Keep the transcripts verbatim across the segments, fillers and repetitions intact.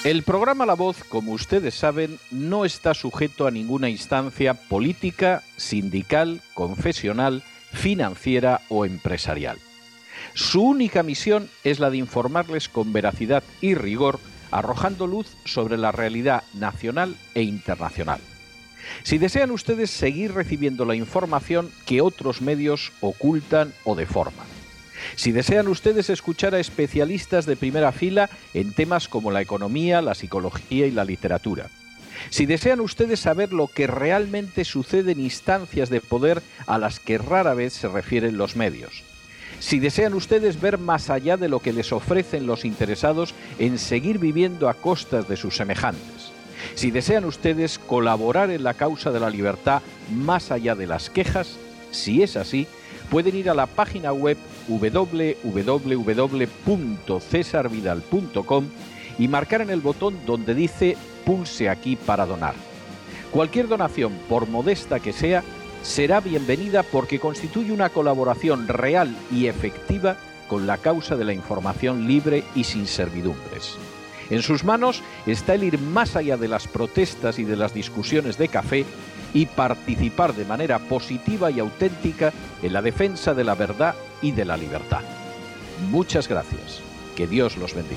El programa La Voz, como ustedes saben, no está sujeto a ninguna instancia política, sindical, confesional, financiera o empresarial. Su única misión es la de informarles con veracidad y rigor, arrojando luz sobre la realidad nacional e internacional. Si desean ustedes seguir recibiendo la información que otros medios ocultan o deforman. Si desean ustedes escuchar a especialistas de primera fila en temas como la economía, la psicología y la literatura. Si desean ustedes saber lo que realmente sucede en instancias de poder a las que rara vez se refieren los medios. Si desean ustedes ver más allá de lo que les ofrecen los interesados en seguir viviendo a costas de sus semejantes. Si desean ustedes colaborar en la causa de la libertad más allá de las quejas, si es así, pueden ir a la página web doble u doble u doble u punto cesar vidal punto com y marcar en el botón donde dice Pulse aquí para donar. Cualquier donación, por modesta que sea, será bienvenida porque constituye una colaboración real y efectiva con la causa de la información libre y sin servidumbres. En sus manos está el ir más allá de las protestas y de las discusiones de café y participar de manera positiva y auténtica en la defensa de la verdad y de la libertad. Muchas gracias. Que Dios los bendiga.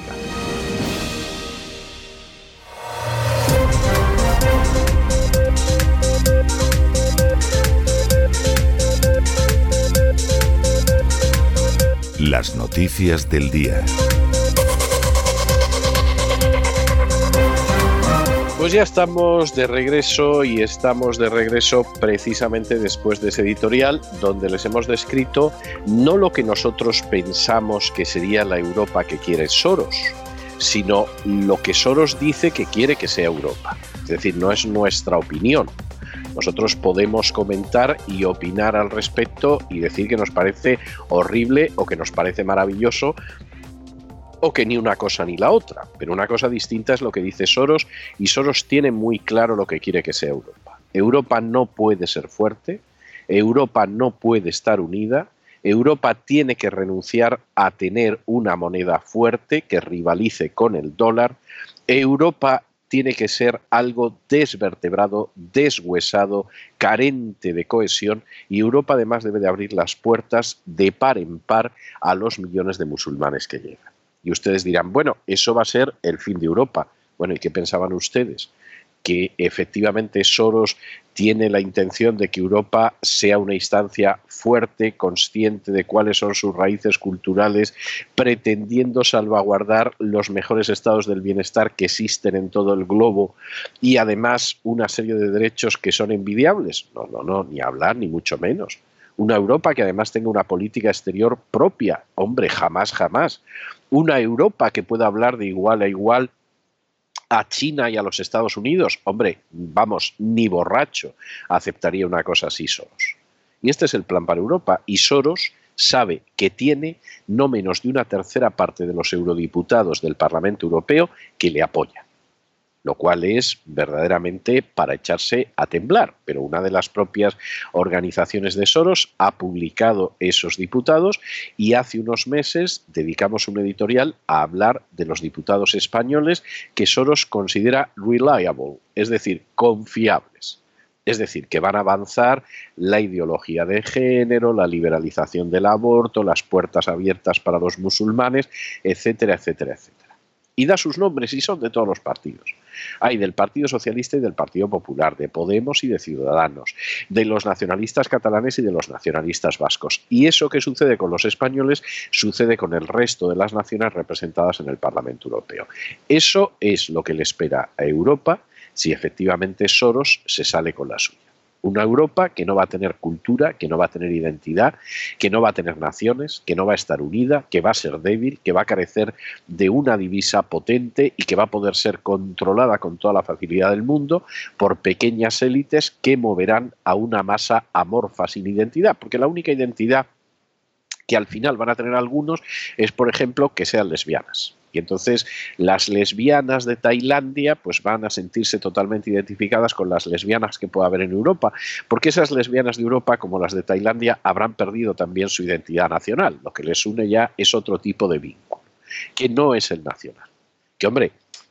Las noticias del día. Pues ya estamos de regreso y estamos de regreso precisamente después de ese editorial donde les hemos descrito no lo que nosotros pensamos que sería la Europa que quiere Soros, sino lo que Soros dice que quiere que sea Europa. Es decir, no es nuestra opinión. Nosotros podemos comentar y opinar al respecto y decir que nos parece horrible o que nos parece maravilloso, o que ni una cosa ni la otra, pero una cosa distinta es lo que dice Soros, y Soros tiene muy claro lo que quiere que sea Europa. Europa no puede ser fuerte, Europa no puede estar unida, Europa tiene que renunciar a tener una moneda fuerte que rivalice con el dólar, Europa tiene que ser algo desvertebrado, deshuesado, carente de cohesión, y Europa además debe de abrir las puertas de par en par a los millones de musulmanes que llegan. Y ustedes dirán, bueno, eso va a ser el fin de Europa. Bueno, ¿y qué pensaban ustedes? Que efectivamente Soros tiene la intención de que Europa sea una instancia fuerte, consciente de cuáles son sus raíces culturales, pretendiendo salvaguardar los mejores estados del bienestar que existen en todo el globo y además una serie de derechos que son envidiables. No, no, no, ni hablar, ni mucho menos. Una Europa que además tenga una política exterior propia. Hombre, jamás, jamás. Una Europa que pueda hablar de igual a igual a China y a los Estados Unidos. Hombre, vamos, ni borracho aceptaría una cosa así Soros. Y este es el plan para Europa. Y Soros sabe que tiene no menos de una tercera parte de los eurodiputados del Parlamento Europeo que le apoyan. Lo cual es verdaderamente para echarse a temblar. Pero una de las propias organizaciones de Soros ha publicado esos diputados y hace unos meses dedicamos un editorial a hablar de los diputados españoles que Soros considera reliable, es decir, confiables. Es decir, que van a avanzar la ideología de género, la liberalización del aborto, las puertas abiertas para los musulmanes, etcétera, etcétera, etcétera. Y da sus nombres y son de todos los partidos. Hay del Partido Socialista y del Partido Popular, de Podemos y de Ciudadanos, de los nacionalistas catalanes y de los nacionalistas vascos. Y eso que sucede con los españoles sucede con el resto de las naciones representadas en el Parlamento Europeo. Eso es lo que le espera a Europa si efectivamente Soros se sale con la suya. Una Europa que no va a tener cultura, que no va a tener identidad, que no va a tener naciones, que no va a estar unida, que va a ser débil, que va a carecer de una divisa potente y que va a poder ser controlada con toda la facilidad del mundo por pequeñas élites que moverán a una masa amorfa sin identidad, porque la única identidad que al final van a tener algunos es, por ejemplo, que sean lesbianas. Y entonces las lesbianas de Tailandia pues van a sentirse totalmente identificadas con las lesbianas que pueda haber en Europa, porque esas lesbianas de Europa, como las de Tailandia, habrán perdido también su identidad nacional. Lo que les une ya es otro tipo de vínculo, que no es el nacional. Que, hombre,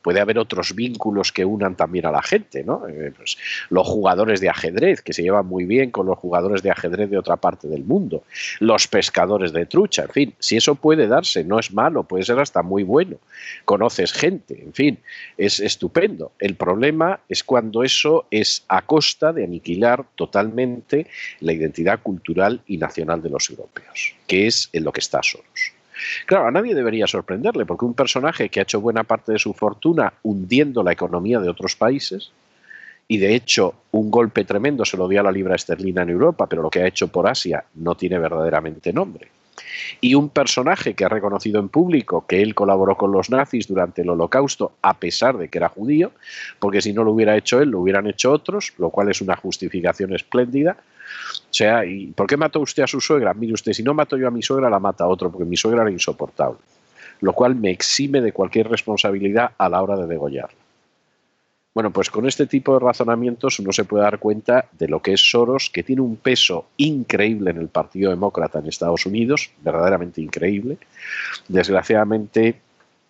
puede haber otros vínculos que unan también a la gente, ¿no? Eh, pues, los jugadores de ajedrez, que se llevan muy bien con los jugadores de ajedrez de otra parte del mundo, los pescadores de trucha, en fin, si eso puede darse, no es malo, puede ser hasta muy bueno, conoces gente, en fin, es estupendo. El problema es cuando eso es a costa de aniquilar totalmente la identidad cultural y nacional de los europeos, que es en lo que está Soros. Claro, a nadie debería sorprenderle, porque un personaje que ha hecho buena parte de su fortuna hundiendo la economía de otros países, y de hecho un golpe tremendo se lo dio a la libra esterlina en Europa, pero lo que ha hecho por Asia no tiene verdaderamente nombre. Y un personaje que ha reconocido en público que él colaboró con los nazis durante el Holocausto a pesar de que era judío, porque si no lo hubiera hecho él, lo hubieran hecho otros, lo cual es una justificación espléndida. O sea, ¿y por qué mató usted a su suegra? Mire usted, si no mato yo a mi suegra, la mata otro, porque mi suegra era insoportable. Lo cual me exime de cualquier responsabilidad a la hora de degollarla. Bueno, pues con este tipo de razonamientos uno se puede dar cuenta de lo que es Soros, que tiene un peso increíble en el Partido Demócrata en Estados Unidos, verdaderamente increíble. Desgraciadamente,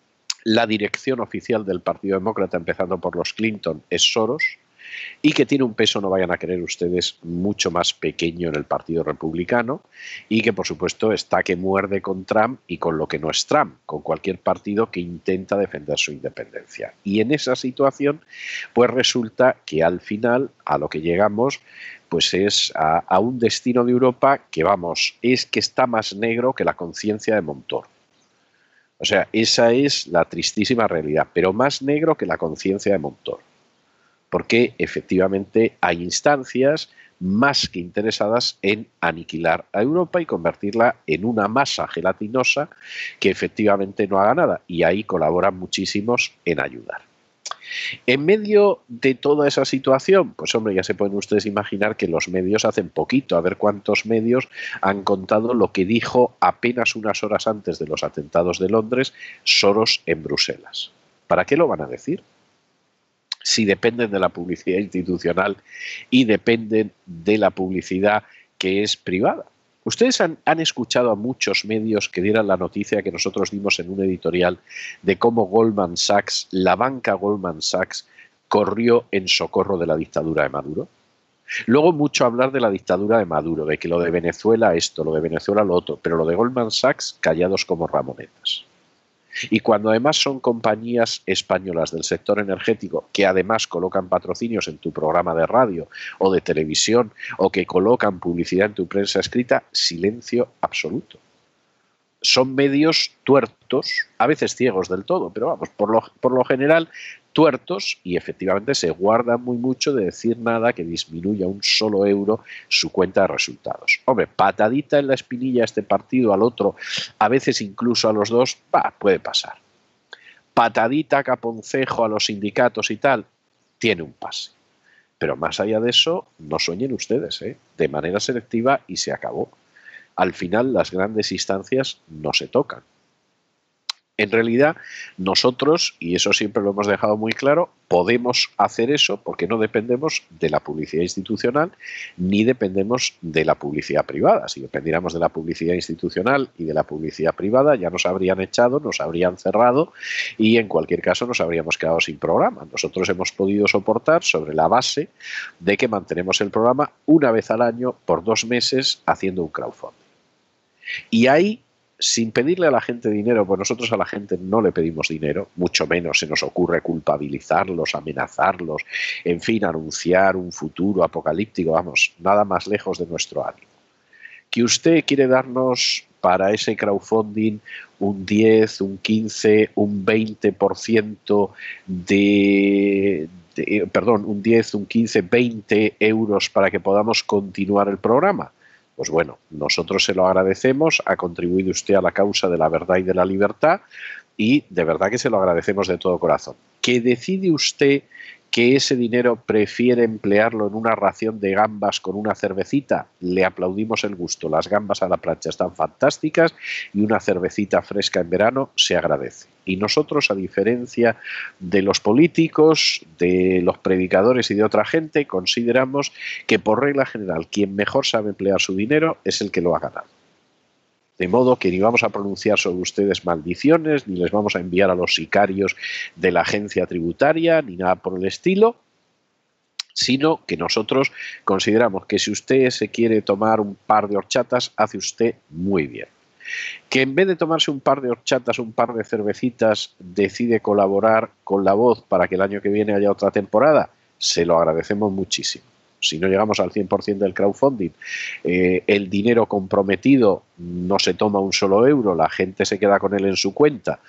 la dirección oficial del Partido Demócrata, empezando por los Clinton, es Soros, y que tiene un peso, no vayan a creer ustedes, mucho más pequeño en el Partido Republicano, y que por supuesto está que muerde con Trump y con lo que no es Trump, con cualquier partido que intenta defender su independencia. Y en esa situación pues resulta que al final a lo que llegamos pues es a, a un destino de Europa que, vamos, es que está más negro que la conciencia de Montoro. O sea, esa es la tristísima realidad, pero más negro que la conciencia de Montoro. Porque efectivamente hay instancias más que interesadas en aniquilar a Europa y convertirla en una masa gelatinosa que efectivamente no haga nada, y ahí colaboran muchísimos en ayudar. En medio de toda esa situación, pues hombre, ya se pueden ustedes imaginar que los medios hacen poquito, a ver cuántos medios han contado lo que dijo apenas unas horas antes de los atentados de Londres Soros en Bruselas. ¿Para qué lo van a decir? Si dependen de la publicidad institucional y dependen de la publicidad que es privada. Ustedes han, han escuchado a muchos medios que dieran la noticia que nosotros dimos en un editorial de cómo Goldman Sachs, la banca Goldman Sachs, corrió en socorro de la dictadura de Maduro. Luego mucho hablar de la dictadura de Maduro, de que lo de Venezuela esto, lo de Venezuela lo otro, pero lo de Goldman Sachs callados como ramonetas. Y cuando además son compañías españolas del sector energético que además colocan patrocinios en tu programa de radio o de televisión o que colocan publicidad en tu prensa escrita, silencio absoluto. Son medios tuertos, a veces ciegos del todo, pero vamos, por lo, por lo general tuertos, y efectivamente se guardan muy mucho de decir nada que disminuya un solo euro su cuenta de resultados. Hombre, patadita en la espinilla a este partido, al otro, a veces incluso a los dos, bah, puede pasar. Patadita caponcejo a los sindicatos y tal, tiene un pase. Pero más allá de eso, no sueñen ustedes, ¿eh? De manera selectiva y se acabó. Al final las grandes instancias no se tocan. En realidad, nosotros, y eso siempre lo hemos dejado muy claro, podemos hacer eso porque no dependemos de la publicidad institucional ni dependemos de la publicidad privada. Si dependiéramos de la publicidad institucional y de la publicidad privada, ya nos habrían echado, nos habrían cerrado y en cualquier caso nos habríamos quedado sin programa. Nosotros hemos podido soportar sobre la base de que mantenemos el programa una vez al año por dos meses haciendo un crowdfunding. Y ahí, sin pedirle a la gente dinero, pues nosotros a la gente no le pedimos dinero, mucho menos se nos ocurre culpabilizarlos, amenazarlos, en fin, anunciar un futuro apocalíptico, vamos, nada más lejos de nuestro ánimo. Que usted quiere darnos para ese crowdfunding un diez, un quince, un veinte por ciento de, de, perdón, un diez, un quince, veinte euros para que podamos continuar el programa. Pues bueno, nosotros se lo agradecemos, ha contribuido usted a la causa de la verdad y de la libertad y de verdad que se lo agradecemos de todo corazón. ¿Que decide usted que ese dinero prefiere emplearlo en una ración de gambas con una cervecita? Le aplaudimos el gusto, las gambas a la plancha están fantásticas y una cervecita fresca en verano se agradece. Y nosotros, a diferencia de los políticos, de los predicadores y de otra gente, consideramos que por regla general quien mejor sabe emplear su dinero es el que lo ha ganado. De modo que ni vamos a pronunciar sobre ustedes maldiciones, ni les vamos a enviar a los sicarios de la agencia tributaria, ni nada por el estilo, sino que nosotros consideramos que si usted se quiere tomar un par de horchatas, hace usted muy bien. Que en vez de tomarse un par de horchatas, un par de cervecitas, decide colaborar con La Voz para que el año que viene haya otra temporada, se lo agradecemos muchísimo. Si no llegamos al cien por ciento del crowdfunding, eh, el dinero comprometido no se toma un solo euro, la gente se queda con él en su cuenta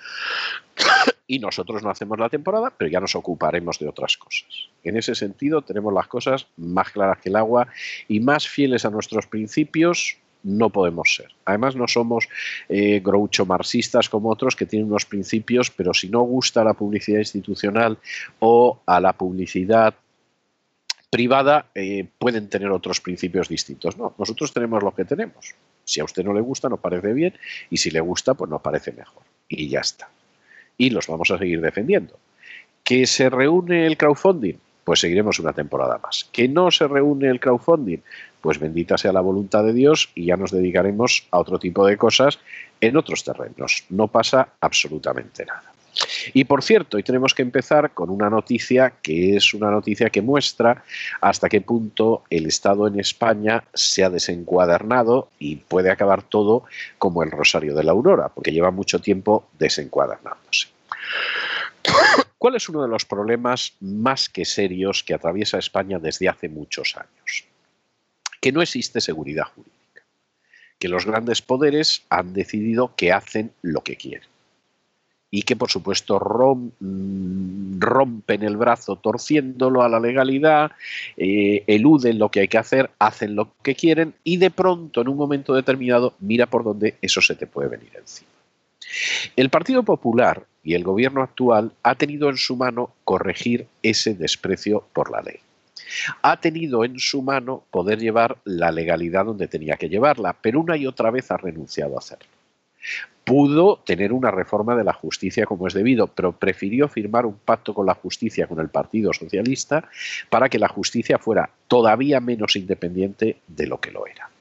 y nosotros no hacemos la temporada, pero ya nos ocuparemos de otras cosas. En ese sentido tenemos las cosas más claras que el agua y más fieles a nuestros principios no podemos ser. Además no somos eh, groucho marxistas como otros que tienen unos principios, pero si no gusta la publicidad institucional o a la publicidad privada, eh, pueden tener otros principios distintos. No, nosotros tenemos lo que tenemos. Si a usted no le gusta, nos parece bien, y si le gusta, pues nos parece mejor. Y ya está. Y los vamos a seguir defendiendo. ¿Que se reúne el crowdfunding? Pues seguiremos una temporada más. ¿Que no se reúne el crowdfunding? Pues bendita sea la voluntad de Dios y ya nos dedicaremos a otro tipo de cosas en otros terrenos. No pasa absolutamente nada. Y por cierto, hoy tenemos que empezar con una noticia que es una noticia que muestra hasta qué punto el Estado en España se ha desencuadernado y puede acabar todo como el Rosario de la Aurora, porque lleva mucho tiempo desencuadernándose. ¿Cuál es uno de los problemas más que serios que atraviesa España desde hace muchos años? Que no existe seguridad jurídica, que los grandes poderes han decidido que hacen lo que quieren. Y que, por supuesto, rom, rompen el brazo torciéndolo a la legalidad, eh, eluden lo que hay que hacer, hacen lo que quieren y de pronto, en un momento determinado, mira por dónde eso se te puede venir encima. El Partido Popular y el gobierno actual ha tenido en su mano corregir ese desprecio por la ley. Ha tenido en su mano poder llevar la legalidad donde tenía que llevarla, pero una y otra vez ha renunciado a hacerlo. Pudo tener una reforma de la justicia como es debido, pero prefirió firmar un pacto con la justicia, con el Partido Socialista, para que la justicia fuera todavía menos independiente de lo que lo era.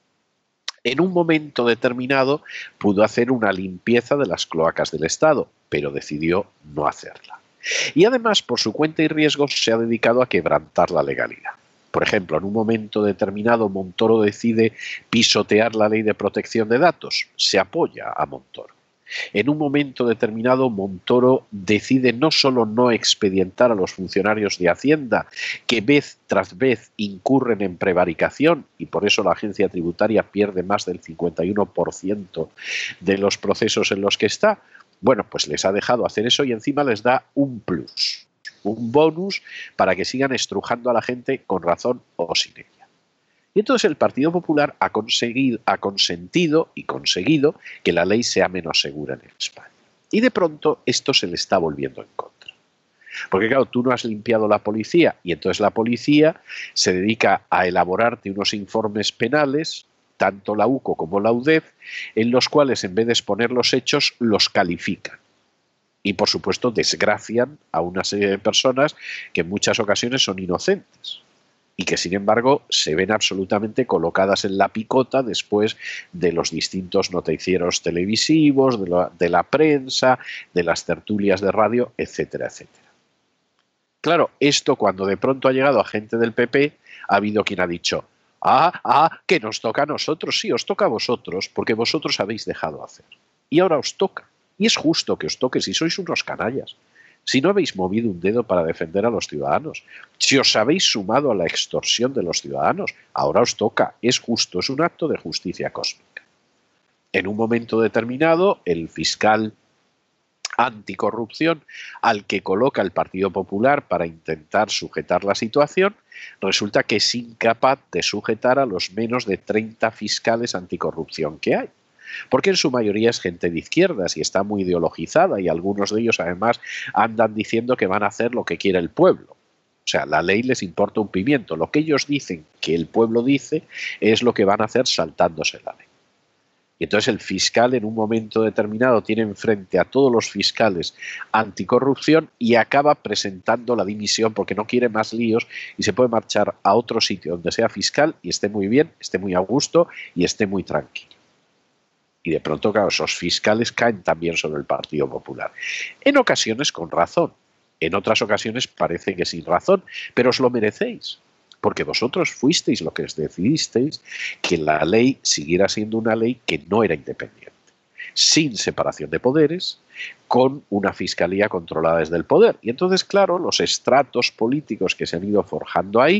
En un momento determinado pudo hacer una limpieza de las cloacas del Estado, pero decidió no hacerla. Y además, por su cuenta y riesgo, se ha dedicado a quebrantar la legalidad. Por ejemplo, en un momento determinado Montoro decide pisotear la ley de protección de datos, se apoya a Montoro. En un momento determinado Montoro decide no solo no expedientar a los funcionarios de Hacienda, que vez tras vez incurren en prevaricación y por eso la agencia tributaria pierde más del cincuenta y uno por ciento de los procesos en los que está. Bueno, pues les ha dejado hacer eso y encima les da un plus. Un bonus para que sigan estrujando a la gente con razón o sin ella. Y entonces el Partido Popular ha, conseguido, ha consentido y conseguido que la ley sea menos segura en España. Y de pronto esto se le está volviendo en contra. Porque claro, tú no has limpiado la policía y entonces la policía se dedica a elaborarte unos informes penales, tanto la U C O como la U D E F, en los cuales en vez de exponer los hechos, los califican. Y, por supuesto, desgracian a una serie de personas que en muchas ocasiones son inocentes y que, sin embargo, se ven absolutamente colocadas en la picota después de los distintos noticieros televisivos, de la, de la prensa, de las tertulias de radio, etcétera, etcétera. Claro, esto cuando de pronto ha llegado a gente del P P, ha habido quien ha dicho, ah, ah, que nos toca a nosotros, sí, os toca a vosotros, porque vosotros habéis dejado hacer. Y ahora os toca. Y es justo que os toque si sois unos canallas, si no habéis movido un dedo para defender a los ciudadanos, si os habéis sumado a la extorsión de los ciudadanos, ahora os toca, es justo, es un acto de justicia cósmica. En un momento determinado, el fiscal anticorrupción al que coloca el Partido Popular para intentar sujetar la situación, resulta que es incapaz de sujetar a los menos de treinta fiscales anticorrupción que hay. Porque en su mayoría es gente de izquierdas y está muy ideologizada y algunos de ellos además andan diciendo que van a hacer lo que quiere el pueblo. O sea, la ley les importa un pimiento. Lo que ellos dicen que el pueblo dice es lo que van a hacer saltándose la ley. Y entonces el fiscal en un momento determinado tiene enfrente a todos los fiscales anticorrupción y acaba presentando la dimisión porque no quiere más líos y se puede marchar a otro sitio donde sea fiscal y esté muy bien, esté muy a gusto y esté muy tranquilo. Y de pronto, claro, esos fiscales caen también sobre el Partido Popular. En ocasiones con razón, en otras ocasiones parece que sin razón, pero os lo merecéis, porque vosotros fuisteis lo que os decidisteis que la ley siguiera siendo una ley que no era independiente, sin separación de poderes, con una fiscalía controlada desde el poder. Y entonces, claro, los estratos políticos que se han ido forjando ahí,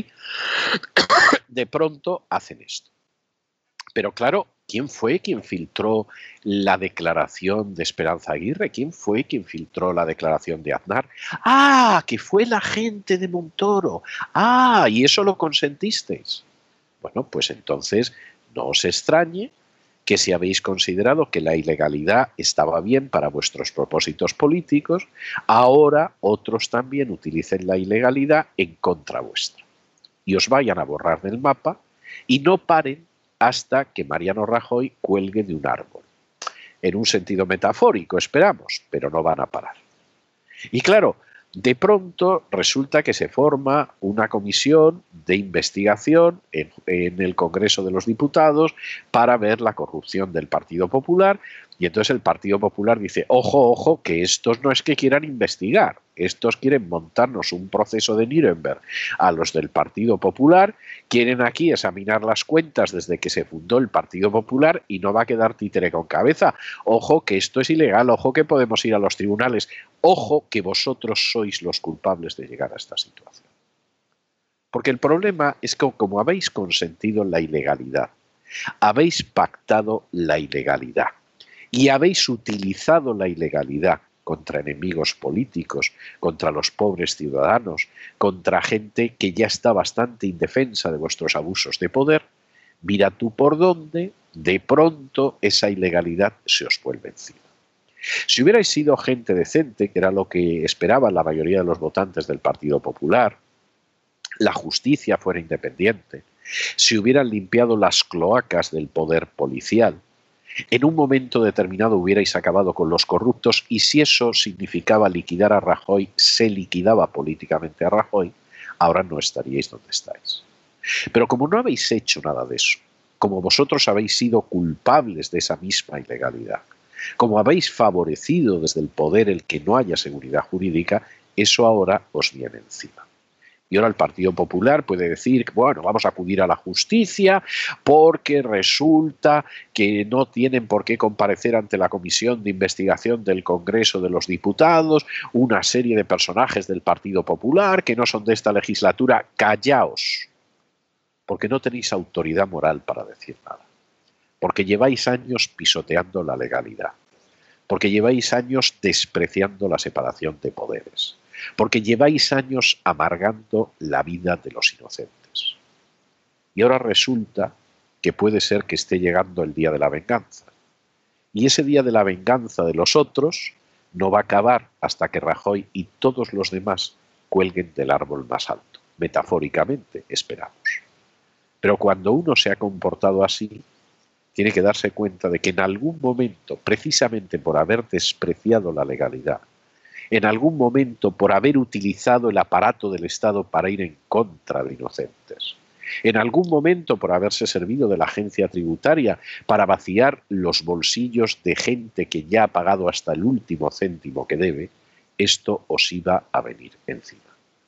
de pronto hacen esto. Pero claro, ¿quién fue quien filtró la declaración de Esperanza Aguirre? ¿Quién fue quien filtró la declaración de Aznar? ¡Ah! Que fue la gente de Montoro. ¡Ah! ¿Y eso lo consentisteis? Bueno, pues entonces no os extrañe que si habéis considerado que la ilegalidad estaba bien para vuestros propósitos políticos, ahora otros también utilicen la ilegalidad en contra vuestra. Y os vayan a borrar del mapa y no paren hasta que Mariano Rajoy cuelgue de un árbol. En un sentido metafórico, esperamos, pero no van a parar. Y claro, de pronto resulta que se forma una comisión de investigación en, en el Congreso de los Diputados para ver la corrupción del Partido Popular, y entonces el Partido Popular dice, ojo, ojo, que estos no es que quieran investigar, estos quieren montarnos un proceso de Nuremberg a los del Partido Popular, quieren aquí examinar las cuentas desde que se fundó el Partido Popular y no va a quedar títere con cabeza. Ojo que esto es ilegal, ojo que podemos ir a los tribunales, ojo que vosotros sois los culpables de llegar a esta situación. Porque el problema es que como habéis consentido la ilegalidad, habéis pactado la ilegalidad y habéis utilizado la ilegalidad contra enemigos políticos, contra los pobres ciudadanos, contra gente que ya está bastante indefensa de vuestros abusos de poder, mira tú por dónde, de pronto esa ilegalidad se os vuelve encima. Si hubierais sido gente decente, que era lo que esperaban la mayoría de los votantes del Partido Popular, la justicia fuera independiente, si hubieran limpiado las cloacas del poder policial, en un momento determinado hubierais acabado con los corruptos y si eso significaba liquidar a Rajoy, se liquidaba políticamente a Rajoy, ahora no estaríais donde estáis. Pero como no habéis hecho nada de eso, como vosotros habéis sido culpables de esa misma ilegalidad, como habéis favorecido desde el poder el que no haya seguridad jurídica, eso ahora os viene encima. Y ahora el Partido Popular puede decir, bueno, vamos a acudir a la justicia porque resulta que no tienen por qué comparecer ante la Comisión de Investigación del Congreso de los Diputados una serie de personajes del Partido Popular que no son de esta legislatura. Callaos, porque no tenéis autoridad moral para decir nada, porque lleváis años pisoteando la legalidad, porque lleváis años despreciando la separación de poderes, porque lleváis años amargando la vida de los inocentes. Y ahora resulta que puede ser que esté llegando el día de la venganza. Y ese día de la venganza de los otros no va a acabar hasta que Rajoy y todos los demás cuelguen del árbol más alto. Metafóricamente, esperamos. Pero cuando uno se ha comportado así, tiene que darse cuenta de que en algún momento, precisamente por haber despreciado la legalidad, en algún momento por haber utilizado el aparato del Estado para ir en contra de inocentes, en algún momento por haberse servido de la agencia tributaria para vaciar los bolsillos de gente que ya ha pagado hasta el último céntimo que debe, esto os iba a venir encima.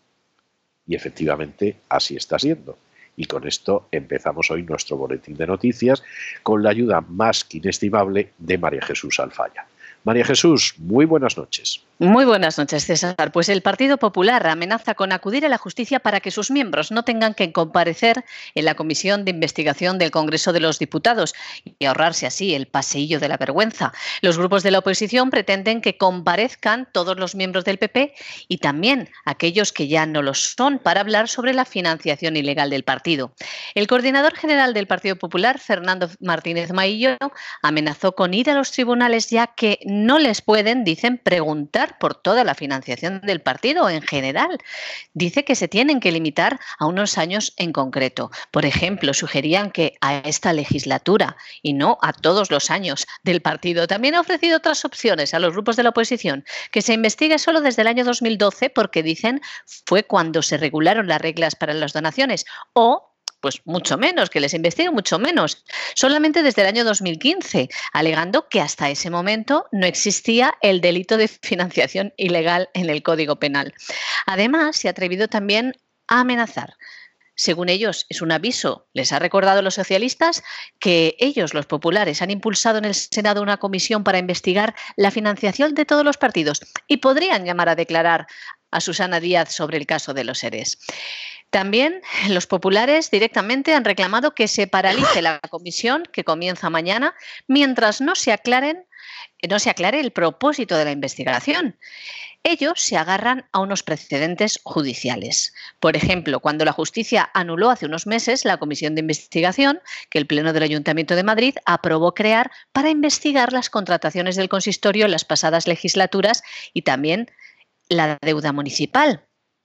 Y efectivamente así está siendo. Y con esto empezamos hoy nuestro boletín de noticias con la ayuda más que inestimable de María Jesús Alfaya. María Jesús, muy buenas noches. Muy buenas noches, César. Pues el Partido Popular amenaza con acudir a la justicia para que sus miembros no tengan que comparecer en la Comisión de Investigación del Congreso de los Diputados y ahorrarse así el paseillo de la vergüenza. Los grupos de la oposición pretenden que comparezcan todos los miembros del P P y también aquellos que ya no lo son para hablar sobre la financiación ilegal del partido. El coordinador general del Partido Popular, Fernando Martínez Maillo, amenazó con ir a los tribunales ya que no les pueden, dicen, preguntar por toda la financiación del partido en general. Dice que se tienen que limitar a unos años en concreto. Por ejemplo, sugerían que a esta legislatura y no a todos los años del partido. También ha ofrecido otras opciones a los grupos de la oposición, que se investigue solo desde el año dos mil doce porque, dicen, fue cuando se regularon las reglas para las donaciones, o pues mucho menos, que les investiguen mucho menos, solamente desde el año dos mil quince, alegando que hasta ese momento no existía el delito de financiación ilegal en el Código Penal. Además, se ha atrevido también a amenazar. Según ellos, es un aviso. Les ha recordado a los socialistas que ellos, los populares, han impulsado en el Senado una comisión para investigar la financiación de todos los partidos y podrían llamar a declarar a Susana Díaz sobre el caso de los ERES. También los populares directamente han reclamado que se paralice la comisión que comienza mañana mientras no se aclaren, no se aclare el propósito de la investigación. Ellos se agarran a unos precedentes judiciales. Por ejemplo, cuando la justicia anuló hace unos meses la comisión de investigación que el Pleno del Ayuntamiento de Madrid aprobó crear para investigar las contrataciones del consistorio en las pasadas legislaturas y también la deuda municipal.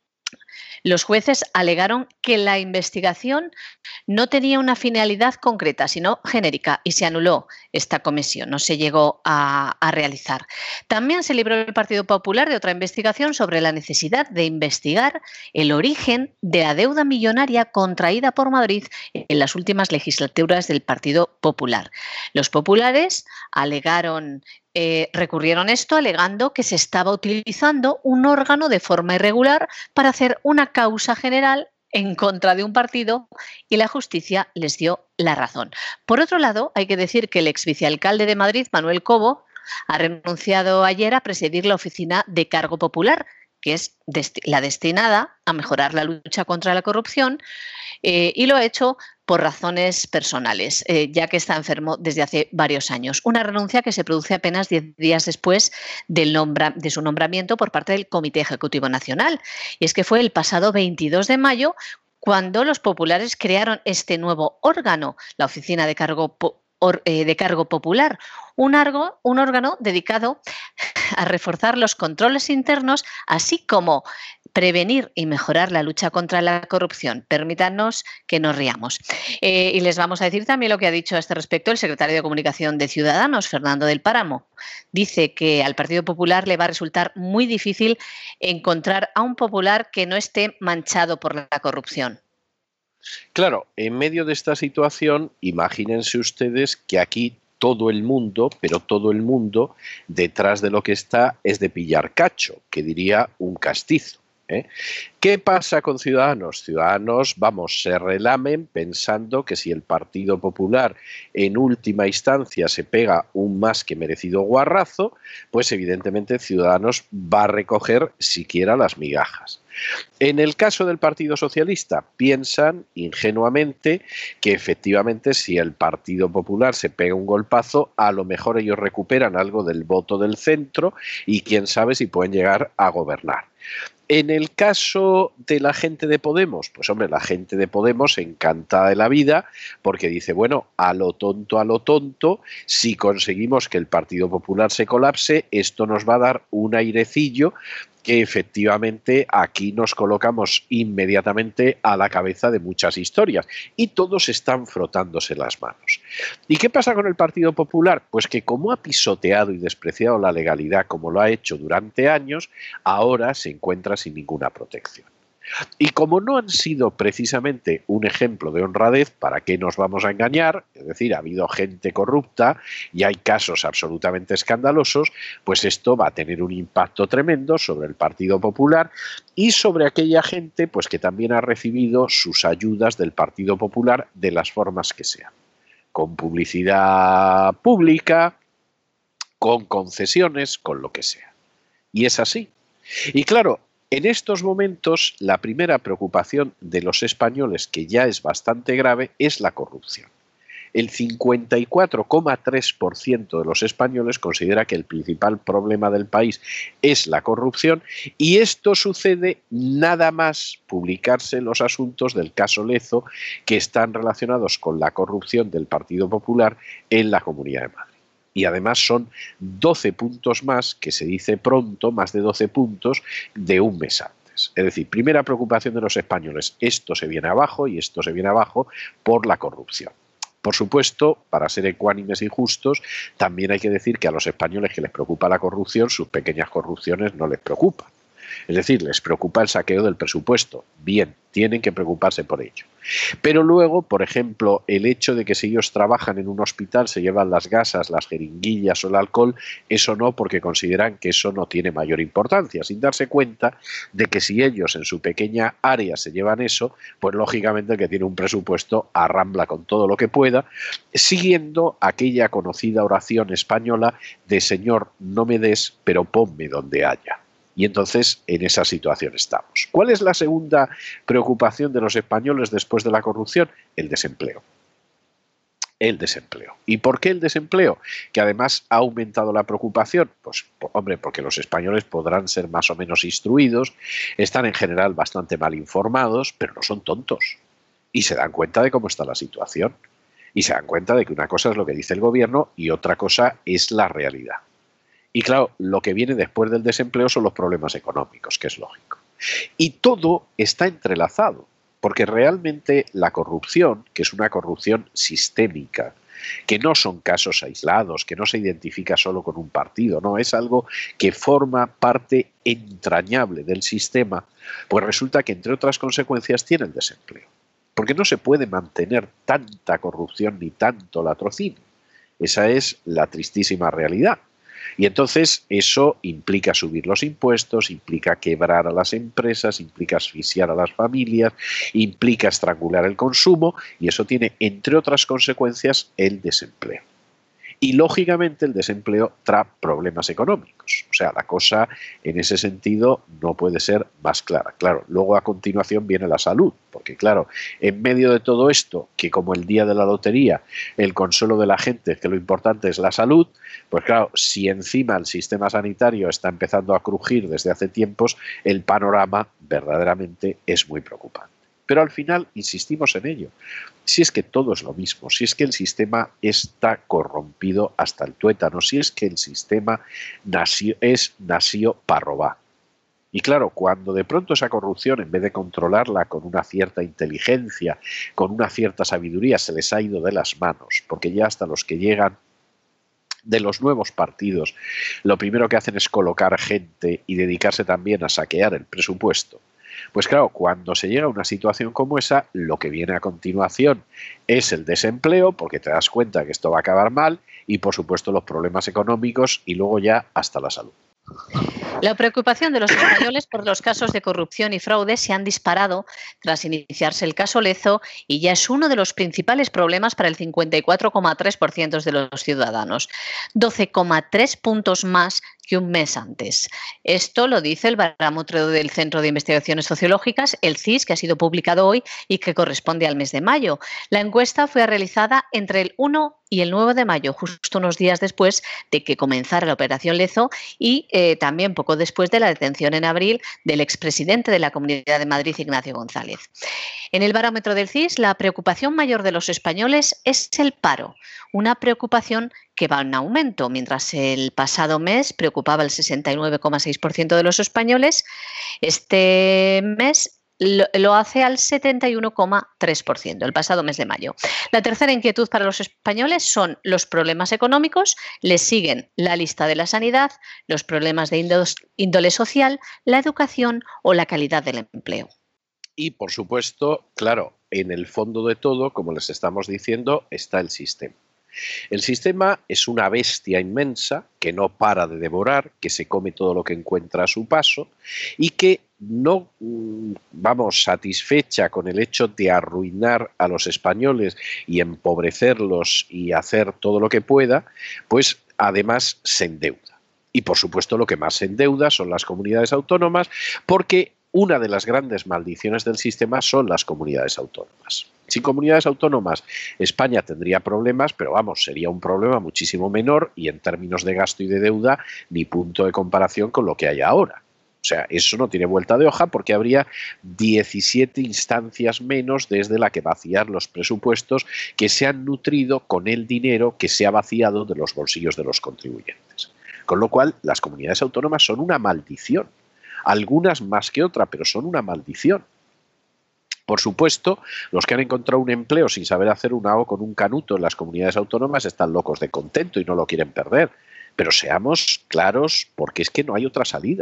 Los jueces alegaron que la investigación no tenía una finalidad concreta, sino genérica, y se anuló esta comisión, no se llegó a, a realizar. También se libró el Partido Popular de otra investigación sobre la necesidad de investigar el origen de la deuda millonaria contraída por Madrid en las últimas legislaturas del Partido Popular. Los populares alegaron Eh, recurrieron esto alegando que se estaba utilizando un órgano de forma irregular para hacer una causa general en contra de un partido y la justicia les dio la razón. Por otro lado, hay que decir que el ex vicealcalde de Madrid, Manuel Cobo, ha renunciado ayer a presidir la oficina de cargo popular, que es desti- la destinada a mejorar la lucha contra la corrupción, eh, y lo ha hecho por razones personales, eh, ya que está enfermo desde hace varios años. Una renuncia que se produce apenas diez días después del nombra, de su nombramiento por parte del Comité Ejecutivo Nacional. Y es que fue el pasado veintidós de mayo cuando los populares crearon este nuevo órgano, la Oficina de Cargo, or, eh, de Cargo Popular, un, argo, un órgano dedicado a reforzar los controles internos, así como prevenir y mejorar la lucha contra la corrupción. Permítanos que nos riamos. Eh, y les vamos a decir también lo que ha dicho a este respecto el secretario de Comunicación de Ciudadanos, Fernando del Páramo. Dice que al Partido Popular le va a resultar muy difícil encontrar a un popular que no esté manchado por la corrupción. Claro, en medio de esta situación, imagínense ustedes que aquí todo el mundo, pero todo el mundo, detrás de lo que está es de pillar cacho, que diría un castizo. ¿Eh? ¿Qué pasa con Ciudadanos? Ciudadanos, vamos, se relamen pensando que si el Partido Popular en última instancia se pega un más que merecido guarrazo, pues evidentemente Ciudadanos va a recoger siquiera las migajas. En el caso del Partido Socialista, piensan ingenuamente que efectivamente si el Partido Popular se pega un golpazo, a lo mejor ellos recuperan algo del voto del centro y quién sabe si pueden llegar a gobernar. En el caso de la gente de Podemos, pues hombre, la gente de Podemos encantada de la vida porque dice, bueno, a lo tonto, a lo tonto, si conseguimos que el Partido Popular se colapse, esto nos va a dar un airecillo que efectivamente aquí nos colocamos inmediatamente a la cabeza de muchas historias y todos están frotándose las manos. ¿Y qué pasa con el Partido Popular? Pues que como ha pisoteado y despreciado la legalidad como lo ha hecho durante años, ahora se encuentra sin ninguna protección. Y como no han sido precisamente un ejemplo de honradez, ¿para qué nos vamos a engañar? Es decir, ha habido gente corrupta y hay casos absolutamente escandalosos, pues esto va a tener un impacto tremendo sobre el Partido Popular y sobre aquella gente pues que también ha recibido sus ayudas del Partido Popular de las formas que sean. Con publicidad pública, con concesiones, con lo que sea. Y es así. Y claro, en estos momentos, la primera preocupación de los españoles, que ya es bastante grave, es la corrupción. El cincuenta y cuatro coma tres por ciento de los españoles considera que el principal problema del país es la corrupción y esto sucede nada más publicarse los asuntos del caso Lezo que están relacionados con la corrupción del Partido Popular en la Comunidad de Madrid. Y además son doce puntos más, que se dice pronto, más de doce puntos de un mes antes. Es decir, primera preocupación de los españoles, esto se viene abajo y esto se viene abajo por la corrupción. Por supuesto, para ser ecuánimes y justos, también hay que decir que a los españoles que les preocupa la corrupción, sus pequeñas corrupciones no les preocupan. Es decir, les preocupa el saqueo del presupuesto. Bien, tienen que preocuparse por ello. Pero luego, por ejemplo, el hecho de que si ellos trabajan en un hospital se llevan las gasas, las jeringuillas o el alcohol, eso no, porque consideran que eso no tiene mayor importancia, sin darse cuenta de que si ellos en su pequeña área se llevan eso, pues lógicamente el que tiene un presupuesto arrambla con todo lo que pueda, siguiendo aquella conocida oración española de Señor, no me des, pero ponme donde haya. Y entonces en esa situación estamos. ¿Cuál es la segunda preocupación de los españoles después de la corrupción? El desempleo. El desempleo. ¿Y por qué el desempleo? Que además ha aumentado la preocupación. Pues, hombre, porque los españoles podrán ser más o menos instruidos, están en general bastante mal informados, pero no son tontos. Y se dan cuenta de cómo está la situación. Y se dan cuenta de que una cosa es lo que dice el gobierno y otra cosa es la realidad. Y claro, lo que viene después del desempleo son los problemas económicos, que es lógico. Y todo está entrelazado, porque realmente la corrupción, que es una corrupción sistémica, que no son casos aislados, que no se identifica solo con un partido, no, es algo que forma parte entrañable del sistema, pues resulta que entre otras consecuencias tiene el desempleo. Porque no se puede mantener tanta corrupción ni tanto latrocinio. Esa es la tristísima realidad. Y entonces eso implica subir los impuestos, implica quebrar a las empresas, implica asfixiar a las familias, implica estrangular el consumo y eso tiene, entre otras consecuencias, el desempleo. Y lógicamente el desempleo trae problemas económicos. O sea, la cosa en ese sentido no puede ser más clara. Claro, luego a continuación viene la salud, porque claro, en medio de todo esto, que como el día de la lotería, el consuelo de la gente es que lo importante es la salud, pues claro, si encima el sistema sanitario está empezando a crujir desde hace tiempos, el panorama verdaderamente es muy preocupante. Pero al final insistimos en ello. Si es que todo es lo mismo, si es que el sistema está corrompido hasta el tuétano, si es que el sistema nació, es nació para robar. Y claro, cuando de pronto esa corrupción, en vez de controlarla con una cierta inteligencia, con una cierta sabiduría, se les ha ido de las manos, porque ya hasta los que llegan de los nuevos partidos, lo primero que hacen es colocar gente y dedicarse también a saquear el presupuesto. Pues claro, cuando se llega a una situación como esa, lo que viene a continuación es el desempleo, porque te das cuenta que esto va a acabar mal, y por supuesto los problemas económicos y luego ya hasta la salud. La preocupación de los españoles por los casos de corrupción y fraude se han disparado tras iniciarse el caso Lezo y ya es uno de los principales problemas para el cincuenta y cuatro coma tres por ciento de los ciudadanos, doce coma tres puntos más que un mes antes. Esto lo dice el barómetro del Centro de Investigaciones Sociológicas, el C I S, que ha sido publicado hoy y que corresponde al mes de mayo. La encuesta fue realizada entre el uno y el nueve de mayo, justo unos días después de que comenzara la operación Lezo y eh, también poco después de la detención en abril del expresidente de la Comunidad de Madrid, Ignacio González. En el barómetro del C I S, la preocupación mayor de los españoles es el paro, una preocupación que va en aumento. Mientras el pasado mes preocupaba el sesenta y nueve coma seis por ciento de los españoles, este mes lo, lo hace al setenta y uno coma tres por ciento, el pasado mes de mayo. La tercera inquietud para los españoles son los problemas económicos, les siguen la lista de la sanidad, los problemas de índole social, la educación o la calidad del empleo. Y, por supuesto, claro, en el fondo de todo, como les estamos diciendo, está el sistema. El sistema es una bestia inmensa que no para de devorar, que se come todo lo que encuentra a su paso y que no, vamos, satisfecha con el hecho de arruinar a los españoles y empobrecerlos y hacer todo lo que pueda, pues además se endeuda. Y, por supuesto, lo que más se endeuda son las comunidades autónomas, porque una de las grandes maldiciones del sistema son las comunidades autónomas. Sin comunidades autónomas, España tendría problemas, pero vamos, sería un problema muchísimo menor y en términos de gasto y de deuda ni punto de comparación con lo que hay ahora. O sea, eso no tiene vuelta de hoja porque habría diecisiete instancias menos desde la que vaciar los presupuestos que se han nutrido con el dinero que se ha vaciado de los bolsillos de los contribuyentes. Con lo cual, las comunidades autónomas son una maldición. Algunas más que otra, pero son una maldición. Por supuesto, los que han encontrado un empleo sin saber hacer un A O con un canuto en las comunidades autónomas están locos de contento y no lo quieren perder. Pero seamos claros, porque es que no hay otra salida.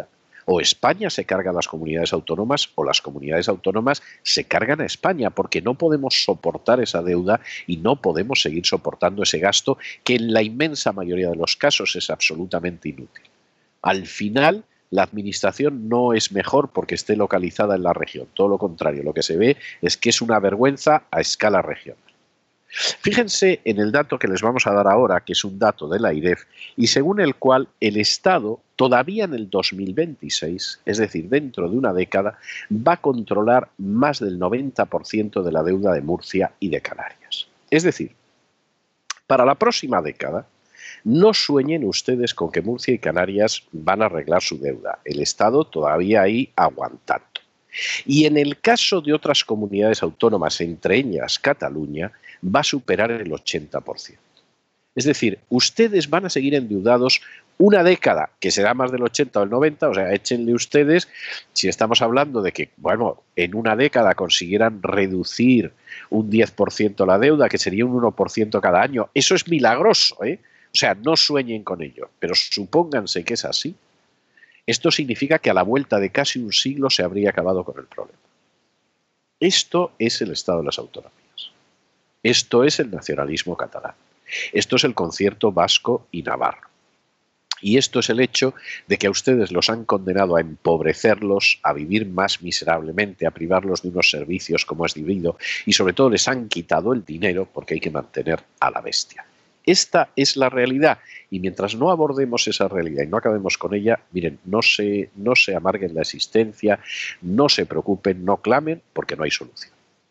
O España se carga a las comunidades autónomas o las comunidades autónomas se cargan a España, porque no podemos soportar esa deuda y no podemos seguir soportando ese gasto que en la inmensa mayoría de los casos es absolutamente inútil. Al final, la administración no es mejor porque esté localizada en la región. Todo lo contrario, lo que se ve es que es una vergüenza a escala regional. Fíjense en el dato que les vamos a dar ahora, que es un dato de la AIREF, y según el cual el Estado, todavía en el dos mil veintiséis, es decir, dentro de una década, va a controlar más del noventa por ciento de la deuda de Murcia y de Canarias. Es decir, para la próxima década, no sueñen ustedes con que Murcia y Canarias van a arreglar su deuda. El Estado todavía ahí aguantando. Y en el caso de otras comunidades autónomas, entre ellas Cataluña, va a superar el ochenta por ciento. Es decir, ustedes van a seguir endeudados una década, que será más del ochenta o el noventa, o sea, échenle ustedes, si estamos hablando de que, bueno, en una década consiguieran reducir un diez por ciento la deuda, que sería un uno por ciento cada año, eso es milagroso, ¿eh? O sea, no sueñen con ello, pero supónganse que es así. Esto significa que a la vuelta de casi un siglo se habría acabado con el problema. Esto es el Estado de las autonomías. Esto es el nacionalismo catalán. Esto es el concierto vasco y navarro. Y esto es el hecho de que a ustedes los han condenado a empobrecerlos, a vivir más miserablemente, a privarlos de unos servicios como es debido y sobre todo les han quitado el dinero porque hay que mantener a la bestia. Esta es la realidad y mientras no abordemos esa realidad y no acabemos con ella, miren, no se, no se amarguen la existencia, no se preocupen, no clamen porque no hay solución.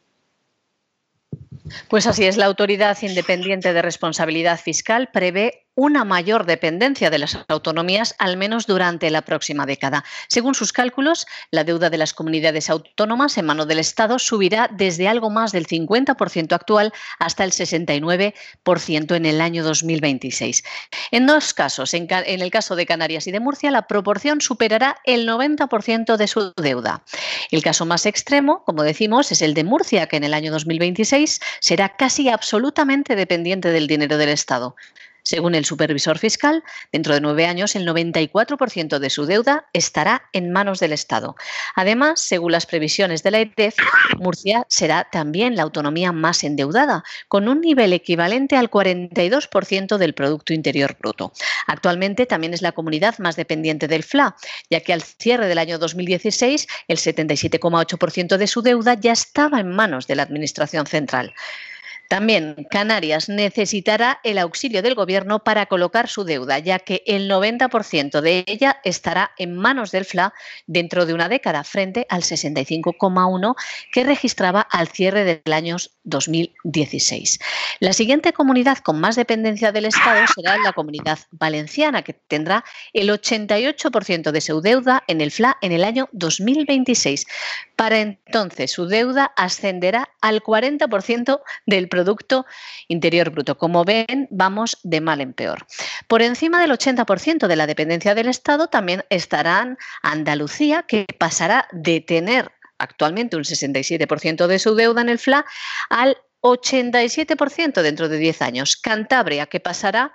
Pues así es, la Autoridad Independiente de Responsabilidad Fiscal prevé una mayor dependencia de las autonomías, al menos durante la próxima década. Según sus cálculos, la deuda de las comunidades autónomas en manos del Estado subirá desde algo más del cincuenta por ciento actual hasta el sesenta y nueve por ciento en el año dos mil veintiséis. En dos casos, en, en el caso de Canarias y de Murcia, la proporción superará el noventa por ciento de su deuda. El caso más extremo, como decimos, es el de Murcia, que en el año dos mil veintiséis será casi absolutamente dependiente del dinero del Estado. Según el supervisor fiscal, dentro de nueve años el noventa y cuatro por ciento de su deuda estará en manos del Estado. Además, según las previsiones de la AIREF, Murcia será también la autonomía más endeudada, con un nivel equivalente al cuarenta y dos por ciento del Producto Interior Bruto. Actualmente también es la comunidad más dependiente del F L A, ya que al cierre del año dos mil dieciséis el setenta y siete coma ocho por ciento de su deuda ya estaba en manos de la Administración Central. También Canarias necesitará el auxilio del Gobierno para colocar su deuda, ya que el noventa por ciento de ella estará en manos del F L A dentro de una década, frente al sesenta y cinco coma uno por ciento que registraba al cierre del año dos mil dieciséis. La siguiente comunidad con más dependencia del Estado será la Comunidad Valenciana, que tendrá el ochenta y ocho por ciento de su deuda en el F L A en el año dos mil veintiséis. Para entonces, su deuda ascenderá al cuarenta por ciento del Producto Interior Bruto. Como ven, vamos de mal en peor. Por encima del ochenta por ciento de la dependencia del Estado también estarán Andalucía, que pasará de tener actualmente un sesenta y siete por ciento de su deuda en el F L A al ochenta y siete por ciento dentro de diez años. Cantabria, que pasará